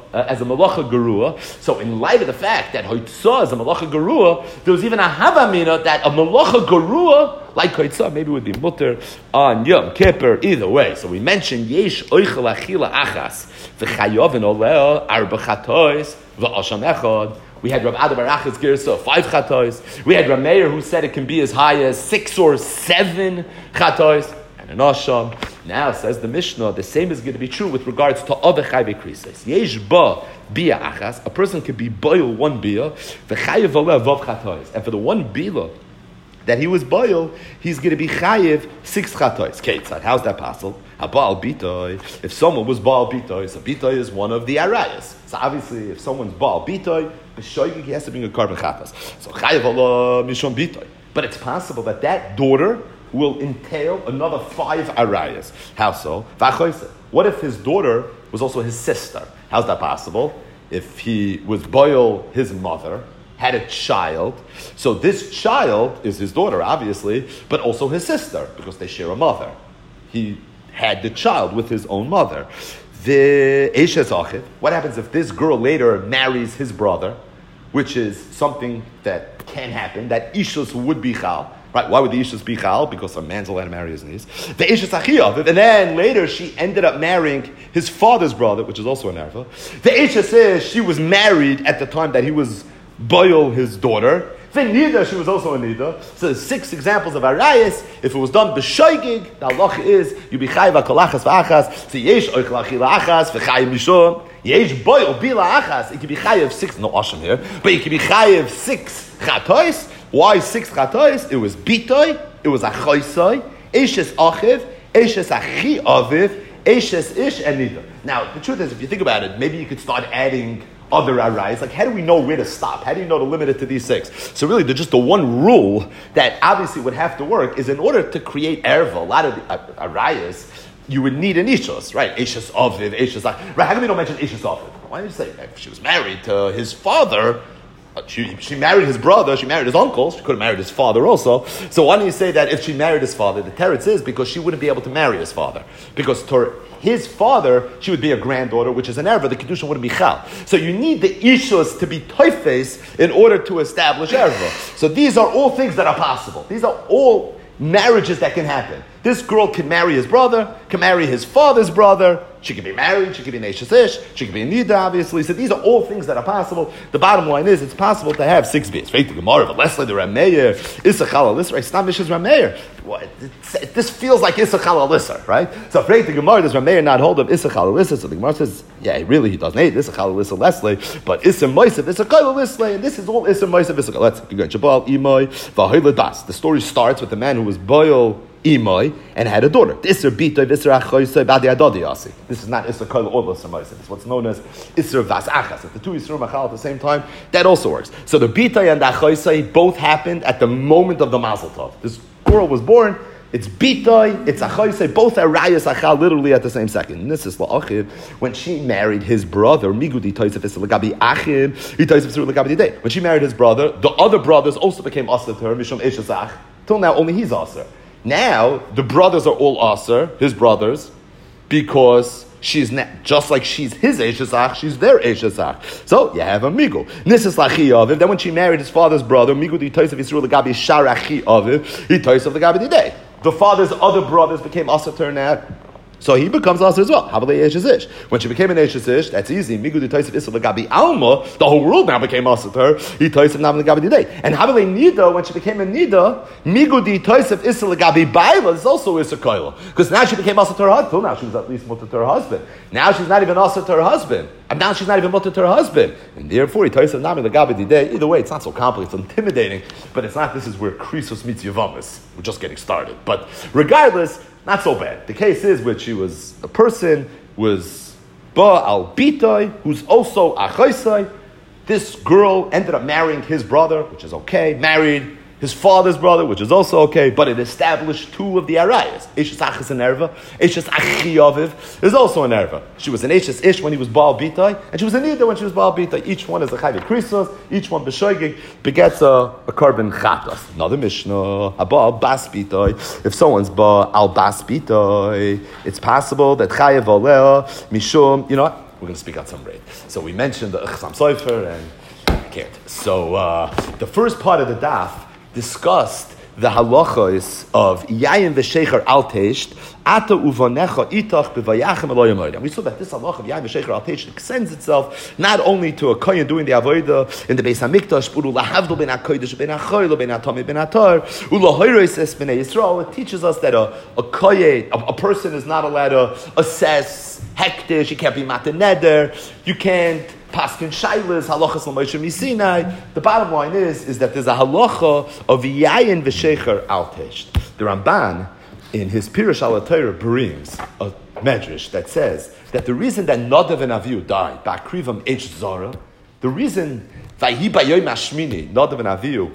gerua. So in light of the fact that hoitzah is a malacha gerua, there was even a havamina that a malacha gerua, like hoitzah, maybe would be mutter on Yom Kippur. Either way. So we mentioned yesh oichel achila achas v'chayovin oleo arba chatois v'asham echad. We had Rav Ada Barach's Girsa, 5 chatois. We had Rav Meir who said it can be as high as 6 or 7 chatois. And an asham. Now, says the Mishnah, the same is going to be true with regards to other chayve krises. Yesh ba bia achas. A person could be boil 1 bia, v'chayev oleh vav chatois. And for the 1 bia that he was boil, he's going to be chayev 6 chatois. Ketzad. How's that possible? Baal bitoy. If someone was Baal bitoy, so bitoy is one of the arayas. So obviously, if someone's Baal bitoy, he has to bring a carbon chatas. So chayav Allah mishon bitoy. But it's possible that that daughter will entail another 5 arayas. How so? What if his daughter was also his sister? How's that possible? If he was boil his mother, had a child, so this child is his daughter, obviously, but also his sister, because they share a mother. He had the child with his own mother. The Eishes Achiv, what happens if this girl later marries his brother, which is something that can happen, that Ishus would be Chal, right? Why would the Ishus be Chal? Because a man's allowed to marry his niece. The Eishes Achiv, and then later she ended up marrying his father's brother, which is also an Erva. The Eishes says she was married at the time that he was Boil his daughter. For Nida, she was also a Nida. So there's 6 examples of Arayis. If it was done b'shoigig, the halacha is, you be chayva kolachas v'achas, so yesh oich lachila achas, v'chayim mishon, yesh boil bila achas, it can be chayiv 6, no asham here, but it can be chayiv 6 chatois. Why 6 chatois? It was bitoi, it was achoisoi, eshes achiv, eshes achi aviv, eshes ish, and Nida. Now, the truth is, if you think about it, maybe you could start adding other arayos. Like, how do we know where to stop? How do you know to limit it to these 6? So really, there's just the one rule that obviously would have to work is in order to create erva, a lot of the arayos, you would need an ishos, right? Ishos aviv, ishos right? How come we don't mention ishos aviv? Why do you say if she was married to his father? She married his brother, she married his uncle, she could have married his father also. So why don't you say that if she married his father, the teretz is because she wouldn't be able to marry his father. Because to his father, she would be a granddaughter, which is an erva, the kedusha wouldn't be chal. So you need the ishus to be toifes in order to establish erva. So these are all things that are possible. These are all marriages that can happen. This girl can marry his brother, can marry his father's brother. She can be married, she can be Neishes Ish, she can be a Nida, obviously. So these are all things that are possible. The bottom line is, it's possible to have 6 beers. Right, the Gemara, but Leslie, the Rameir, Issachal Alisser, it's not Mishas Rameir. This feels like Issachal Alisser, right? So if the Gemara, does Rameir not hold of Issachal Alisser? So the Gemara says, yeah, really, he doesn't hate Issachal Alisser Leslie, but Issam Moisef, Issachal Alisser, and this is all Issam Moisef, Issachal. Let's go. Jabal, Imoy, Vahila Das. The story starts with the man who was Boil Imoy and had a daughter. This is not Isser Kol or Isser Moisef. It's what's known as Isser Vas Achas. If the two Isser Machal at the same time, that also works. So the Bitay and the Achoisai both happened at the moment of the Mazel Tov. This girl was born. It's Bitay, it's Achoisai, both are Rayas Achal literally at the same second. And this is La'achiv. When she married his brother, Migudi Toisef Isser Lagabi Achim, Toisef Isser Lagabi Didei. When she married his brother, the other brothers also became Asr to her, Mishum Eshazach. Till now, only he's Asr. Now, the brothers are all Aser, his brothers, because she's just like she's his Eshazach, she's their Eshazach. So, you have a Migu. Nisis Lachi Aviv. Then when she married his father's brother, Migu di Toisef Yisrael Lagabi Sharachi Aviv, he Toisef Lagabi Didei. The father's other brothers became Aser to her now. So he becomes Aser as well. When she became an Eshes Ish, that's easy. Migu di Toisef Isser Lagabi Alma, the whole world now became Aser to her. He Toisef Nam Lagabi Didei. And Havale Nida, when she became a Nida, Migu di Toisef Isser Lagabi Baila is also Isser Koila. Because now she became Aser to her husband. Till now she was at least mutter to her husband. Now she's not even Aser to her husband. And now she's not even mutter to her husband. And therefore, he Toisef Nam Lagabi Didei. Either way, it's not so complicated. It's intimidating. But it's not, this is where Krisos meets Yavamis. We're just getting started. But regardless, not so bad. The case is where she was a person, was Ba al Bitoi, who's also Achaisai. This girl ended up marrying his brother, which is okay, married his father's brother, which is also okay, but it established 2 of the Arayas. Eshes Achas and Erva. Eshes Achi Aviv is also an Erva. She was an Eshes Ish when he was Baal Bitoi, and she was an Nida when she was Baal Bitoi. Each one is a Chayvit Krisos, each one B'shoigig, begets a carbon Chatas. Another Mishnah, Baal Bas Bitoi. If someone's Baal Bas Bitoi, it's possible that Chayev Oleh, Mishum, you know what? We're going to speak out some rate. So we mentioned the Chasam Sofer, and I can't. So the first part of the daf discussed the halachos of Yayin v'Shecher al Teisht, Ata uvanecha itach b'vayachem elo yamoid. And we saw that this halacha of Yayin v'Shecher al Teisht extends itself not only to a kohen doing the avodah in the Beis Hamikdash, but ulahavdol ben hakodesh ben hachoil ben hatamid ben hatar ulahoyros es bnei Yisrael. It teaches us that a kohen, a person is not allowed to assess hektish. He can't be mataneder. You can't Paskin Shailas, halachas l'Moshe Misinai. The bottom line is that there's a halacha of Yayin v'Shecher al Teisht. The Ramban, in his Pirush al Torah, brings a medrash that says that the reason that Nadav and Avihu died, Ba'akrivam H Zara, the reason Vayhi Bayoim Hashmini, Nadav and Avihu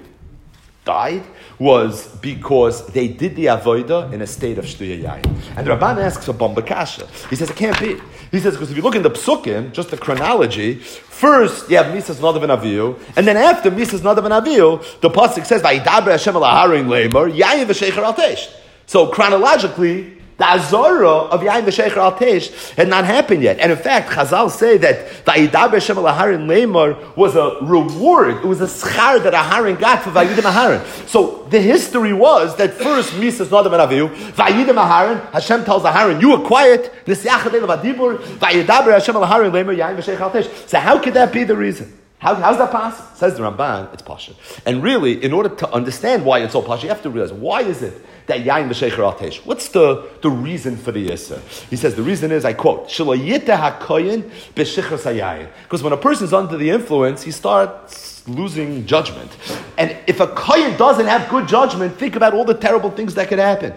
died was because they did the avodah in a state of shtuya yayin. And the Rabban asks a bomba kasha. He says it can't be. He says because if you look in the psukim, just the chronology, first you have Misas Nadav and Avihu, and then after Misas Nadav and Avihu, the pasuk says Vayidaber Hashem al Harim Leimer Yayin v'Shecher al Teisht. So chronologically, the Azara of Yain v'Shecher al Teisht had not happened yet. And in fact, Chazal say that Vayidaber Hashem al Aharon Leimar was a reward, it was a schar that Aharon got for Vayidim Aharon. So the history was that first Misas Nadav and Avihu, Vayidim Aharon, Hashem tells Aharon, you were quiet, Nisiyach Adel Vadibur, Vayidaber Hashem al Aharon Leimar Yain v'Shecher al Teisht. So how could that be the reason? How's that possible? Says the Ramban, it's Pasha. And really, in order to understand why it's all Pasha, you have to realize, why is it that Yain v'Shecher al Teish? What's the reason for the Yisr? He says, the reason is, I quote, Shelo yiteh hakoyin b'Shecher sayayin. Because when a person's under the influence, he starts losing judgment. And if a kohen doesn't have good judgment, think about all the terrible things that could happen.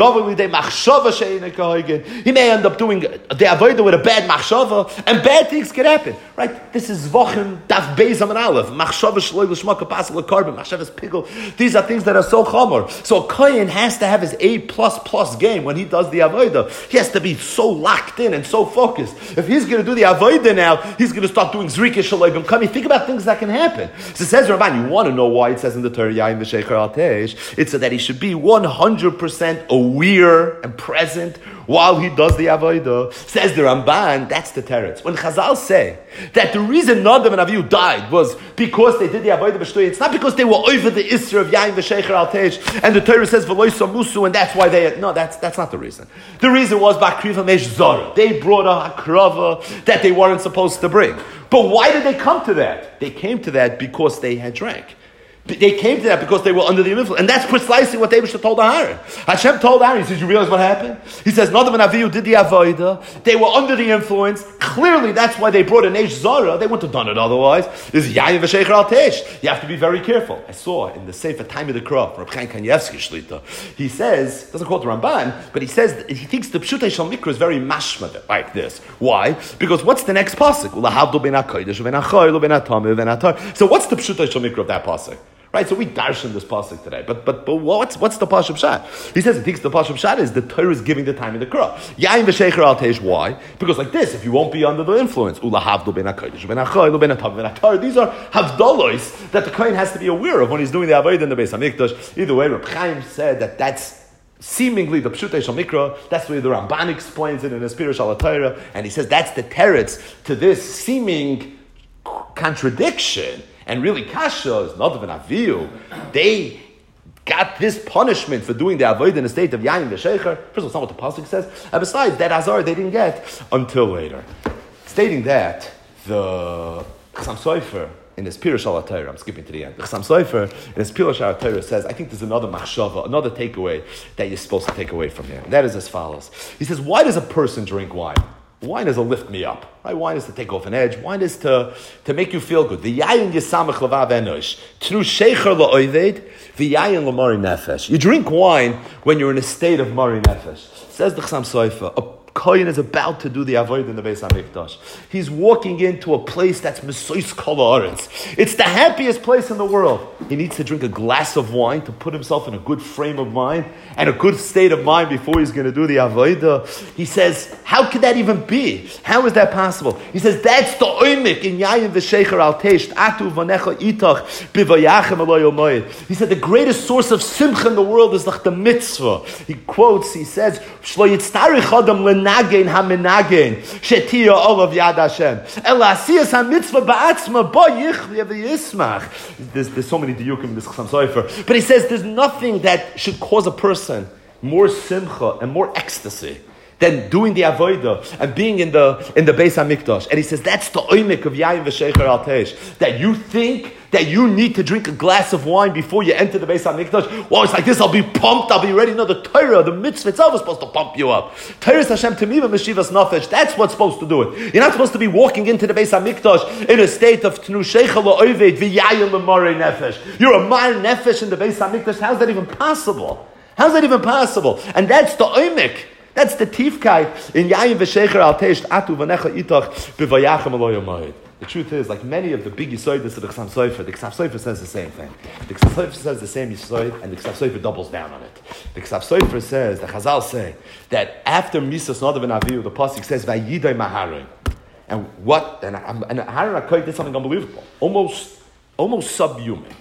He may end up doing the avodah with a bad machshava, and bad things can happen. Right? This is Zvachim Daf Beis Amud Aleph. Machshava shloi l'shma kapasel l'karbon. Machshavas pigel. These are things that are so chomer. So a kohen has to have his A++ game when he does the avodah. He has to be so locked in and so focused. If he's going to do the avodah now, he's going to start doing zrika shaloi b'mkami. Think about things that can happen. So it says Rabban, you want to know why it says in the Torah Yain v'Shecher al Teish? It's so that he should be 100% aware and present while he does the avodah. Says the Ramban, that's the teretz. When Chazal say that the reason Nadav and Avihu died was because they did the avodah b'shtoy, it's not because they were over the Isra of Yain v'Shecher al Teish, and the Torah says v'loy samusu, and that's why they. No, that's not the reason. The reason was ba'kriva mesh zara. They brought a hakrava that they weren't supposed to bring. But why did they come to that? They came to that because they had drank. They came to that because they were under the influence. And that's precisely what Eibishter told Aaron. Hashem told Aaron, he says, you realize what happened? He says, Nadav and Avihu did the avodah. They were under the influence. Clearly, that's why they brought an Eish Zara. They wouldn't have done it otherwise. This is Yayin v'Shecher al Teish. You have to be very careful. I saw in the Sefer Time of the Krov, Reb Chaim Kanievsky Shlita, he says, doesn't quote the Ramban, but he says, he thinks the Pshutei Shal Mikra is very mashma like this. Why? Because what's the next pasuk? So what's the Pshutei Shal Mikra of that pasuk? Right, so we darshan this pasuk today, but what's the pasuk pshat? He says he thinks the pasuk pshat is the Torah is giving the time in the krah. Yain v'Shecher al Teish. Why? Because like this, if you won't be under the influence, these are havdalos that the kohen has to be aware of when he's doing the avodah in the Beis Hamikdash. Either way, Reb Chaim said that that's seemingly the Pshutei Shal Mikra. That's the way the Ramban explains it in the Spirit Shal Torah, and he says that's the teretz to this seeming contradiction. And really, Kasha is Nadav and Avihu. They got this punishment for doing the avodah in the state of Yain v'Shecher. First of all, it's not what the pasuk says. And besides, that Azar they didn't get until later. Stating that, the Chassam Sofer in his Pirush Al HaTorah, I'm skipping to the end. The Chassam Sofer in his Pirush Al HaTorah says, I think there's another machshava, another takeaway that you're supposed to take away from here. And that is as follows. He says, why does a person drink wine? Wine is to lift me up. Right? Wine is to take off an edge. Wine is to make you feel good. V'yayin yisamach lavav enosh. Tru shecher la'oived. V'yayin l'mari nefesh. You drink wine when you're in a state of mari nefesh. Says the Chassam Sofer, a kohen is about to do the avodah in the Beis Hamikdash. He's walking into a place that's mesois kol haaretz. It's the happiest place in the world. He needs to drink a glass of wine to put himself in a good frame of mind and a good state of mind before he's going to do the avodah. He says, how could that even be? How is that possible? He says, that's the oimik in Yayin v'Shecher al Teish. Atu v'necha itach b'vayachem alo yomoyed. He said, the greatest source of simcha in the world is like the mitzvah. He quotes, he says, Shlo yitztarich adam lenagen hamenagen shetia olav yad Hashem ela asiyas hamitzvah ba'atzma bo yichli v'yismach. There's so many diyukim in this Chassam Sofer. But he says, there's nothing that should cause a person more simcha and more ecstasy than doing the avodah and being in the Beis Hamikdash. And he says that's the oimik of Yain v'Shecher al Teish. That you think that you need to drink a glass of wine before you enter the Beis Hamikdash. Well, it's like this. I'll be pumped. I'll be ready. No, the Torah, the mitzvah itself is supposed to pump you up. Torah is Hashem Tamiva Meshivas Nafesh. That's what's supposed to do it. You're not supposed to be walking into the Beis Hamikdash in a state of Tnu Shecha La'Oived V'Yayin L'Marei Nefesh. You're a Mar Nefesh in the Beis Hamikdash. How's that even possible? How's that even possible? And that's the oimik. That's the tifkai in Yayin v'Shecher al Teish atu v'necha itach b'vayachem alo yomayid. The truth is, like many of the big yisoides of the Chassam Sofer, the Chassam Sofer says the same thing. The Chassam Sofer says the same yisoid, and the Chassam Sofer doubles down on it. The Chassam Sofer says, the Chazal say, that after Misas Nadav and Avihu, the pasuk says vayidai maharon. And what? And Aaron HaKohen did something unbelievable, almost subhuman,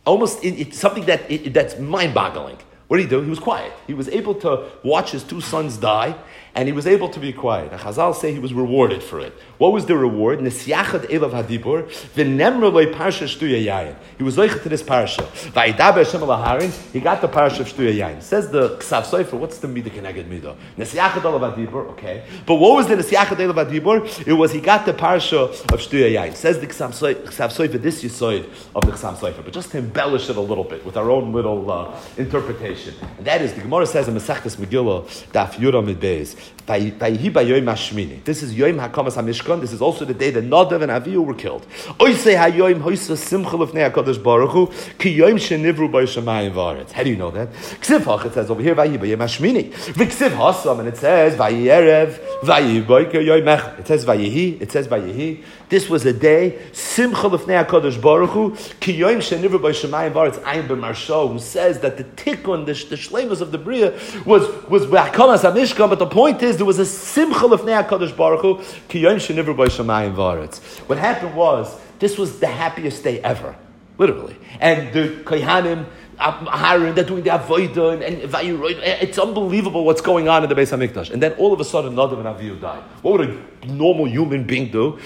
it's something that's mind-boggling. What did he do? He was quiet. He was able to watch his two sons die, and he was able to be quiet. And Chazal say he was rewarded for it. What was the reward? Nesyachad elav hadibur v'nemra loy parsha shtuya yayin. He was loichet to this parsha. Vayidaber Hashem el harin. He got the parsha of shtuya yayin. Says the Ksav Sofer, what's the midah keneged midah? Nesyachad elav hadibur, okay. But what was the nesyachad elav hadibur? It was he got the parsha of shtuya yayin. Says the Ksav Sofer, this yisoid of the Ksav Sofer, but just to embellish it a little bit with our own little interpretation. And that is, the Gemara says in Masechtas Megillah, Daf Yud Amid Beis, Vayihi b'yoyim hashmini. This is Yoyim HaKamas HaMishkan. This is also the day that Nadav and Avihu were killed. Oisei hayoyim hoisa simcha lefnei HaKadosh Baruch Hu ki yoyim shenivru b'y shamayim v'aretz. How do you know that? Ksiv hach, it says over here, Vayihi b'yoyim hashmini. V'ksiv hasam, and it says Vayihi erev, Vayihi b'yoyim yoyim ech. It says Vayihi. This was a day, simcha lefnei HaKadosh Baruch Hu ki yoyim shenivru b'y shamayim v'aretz. Ayin b'marsho, who says that the tikkun, the shleimus of the bria was HaKamas HaMishkan, but the point is, there was a simcha lefnei HaKadosh Baruch Hu ki yom shenivru b'y shamayim v'aretz. What happened was, this was the happiest day ever, literally. And the Kohanim, Aaron, they're doing the Avodah, and Vayiroi. It's unbelievable what's going on in the Beis HaMikdash. And then all of a sudden, Nadav and Avihu died. What would a normal human being do?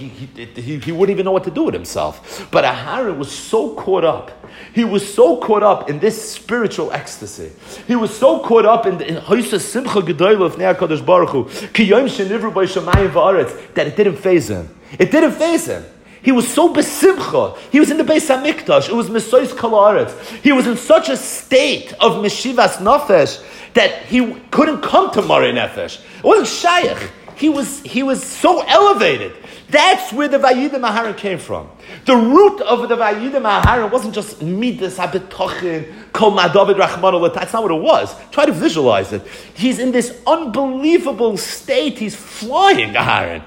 He wouldn't even know what to do with himself. But Aaron was so caught up. He was so caught up in this spiritual ecstasy. He was so caught up in Hoysa Simcha Gedolah of Nei HaKadosh Baruch Hu, Ki Yom Shenivru B'y Shamayim V'aretz, that it didn't faze him. It didn't faze him. He was so besimcha. He was in the Beis HaMikdash. It was Mesois Kol Haaretz. He was in such a state of Meshivas Nafesh that he couldn't come to Marei Nefesh. It wasn't Shayach. He was so elevated. That's where the Vayidim Aharon came from. The root of the Vayidim Aharon wasn't just Midas HaBetochin, Kol Madavid Rachmano. That's not what it was. Try to visualize it. He's in this unbelievable state. He's flying, Aharon.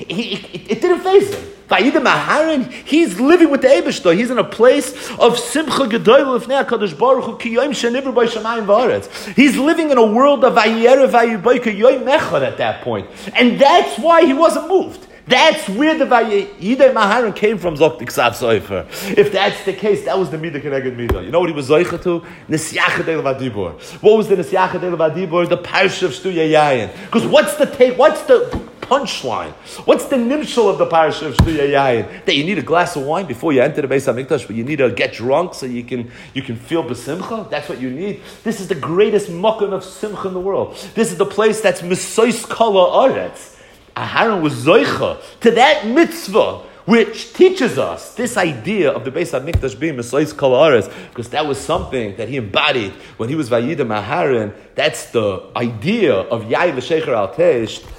It didn't faze him. Vayidim Aharon, he's living with the Eibishter. He's in a place of Simcha Gedolah Lefnei HaKadosh Baruch Hu Ki Yom Shenivru B'y Shamayim V'aretz. He's living in a world of Vayiyere Vayiboy Ki Yom Echad at that point. And that's why he wasn't moved. That's where the Vayidim Aharon came from, Zok Ksav Sofer. If that's the case, that was the Midah Keneged Midah. You know what he was Zoicha to? Nesyachad elav hadibur. What was the Nesyachad elav hadibur? The Parsha of Shtuya Yayin. Because what's the punchline? What's the nimshal of the Parsha of Shtuya Yayin? That you need a glass of wine before you enter the Beis HaMikdash, but you need to get drunk so you can feel besimcha? That's what you need. This is the greatest makom of simcha in the world. This is the place that's Mesois Kol Haaretz. Aharon was zoicha to that mitzvah, which teaches us this idea of the Beis HaMikdash being Mesois Kol Haaretz, because that was something that he embodied when he was Vayidim Aharon. That's the idea of Yair L'Shecher Al Tesh.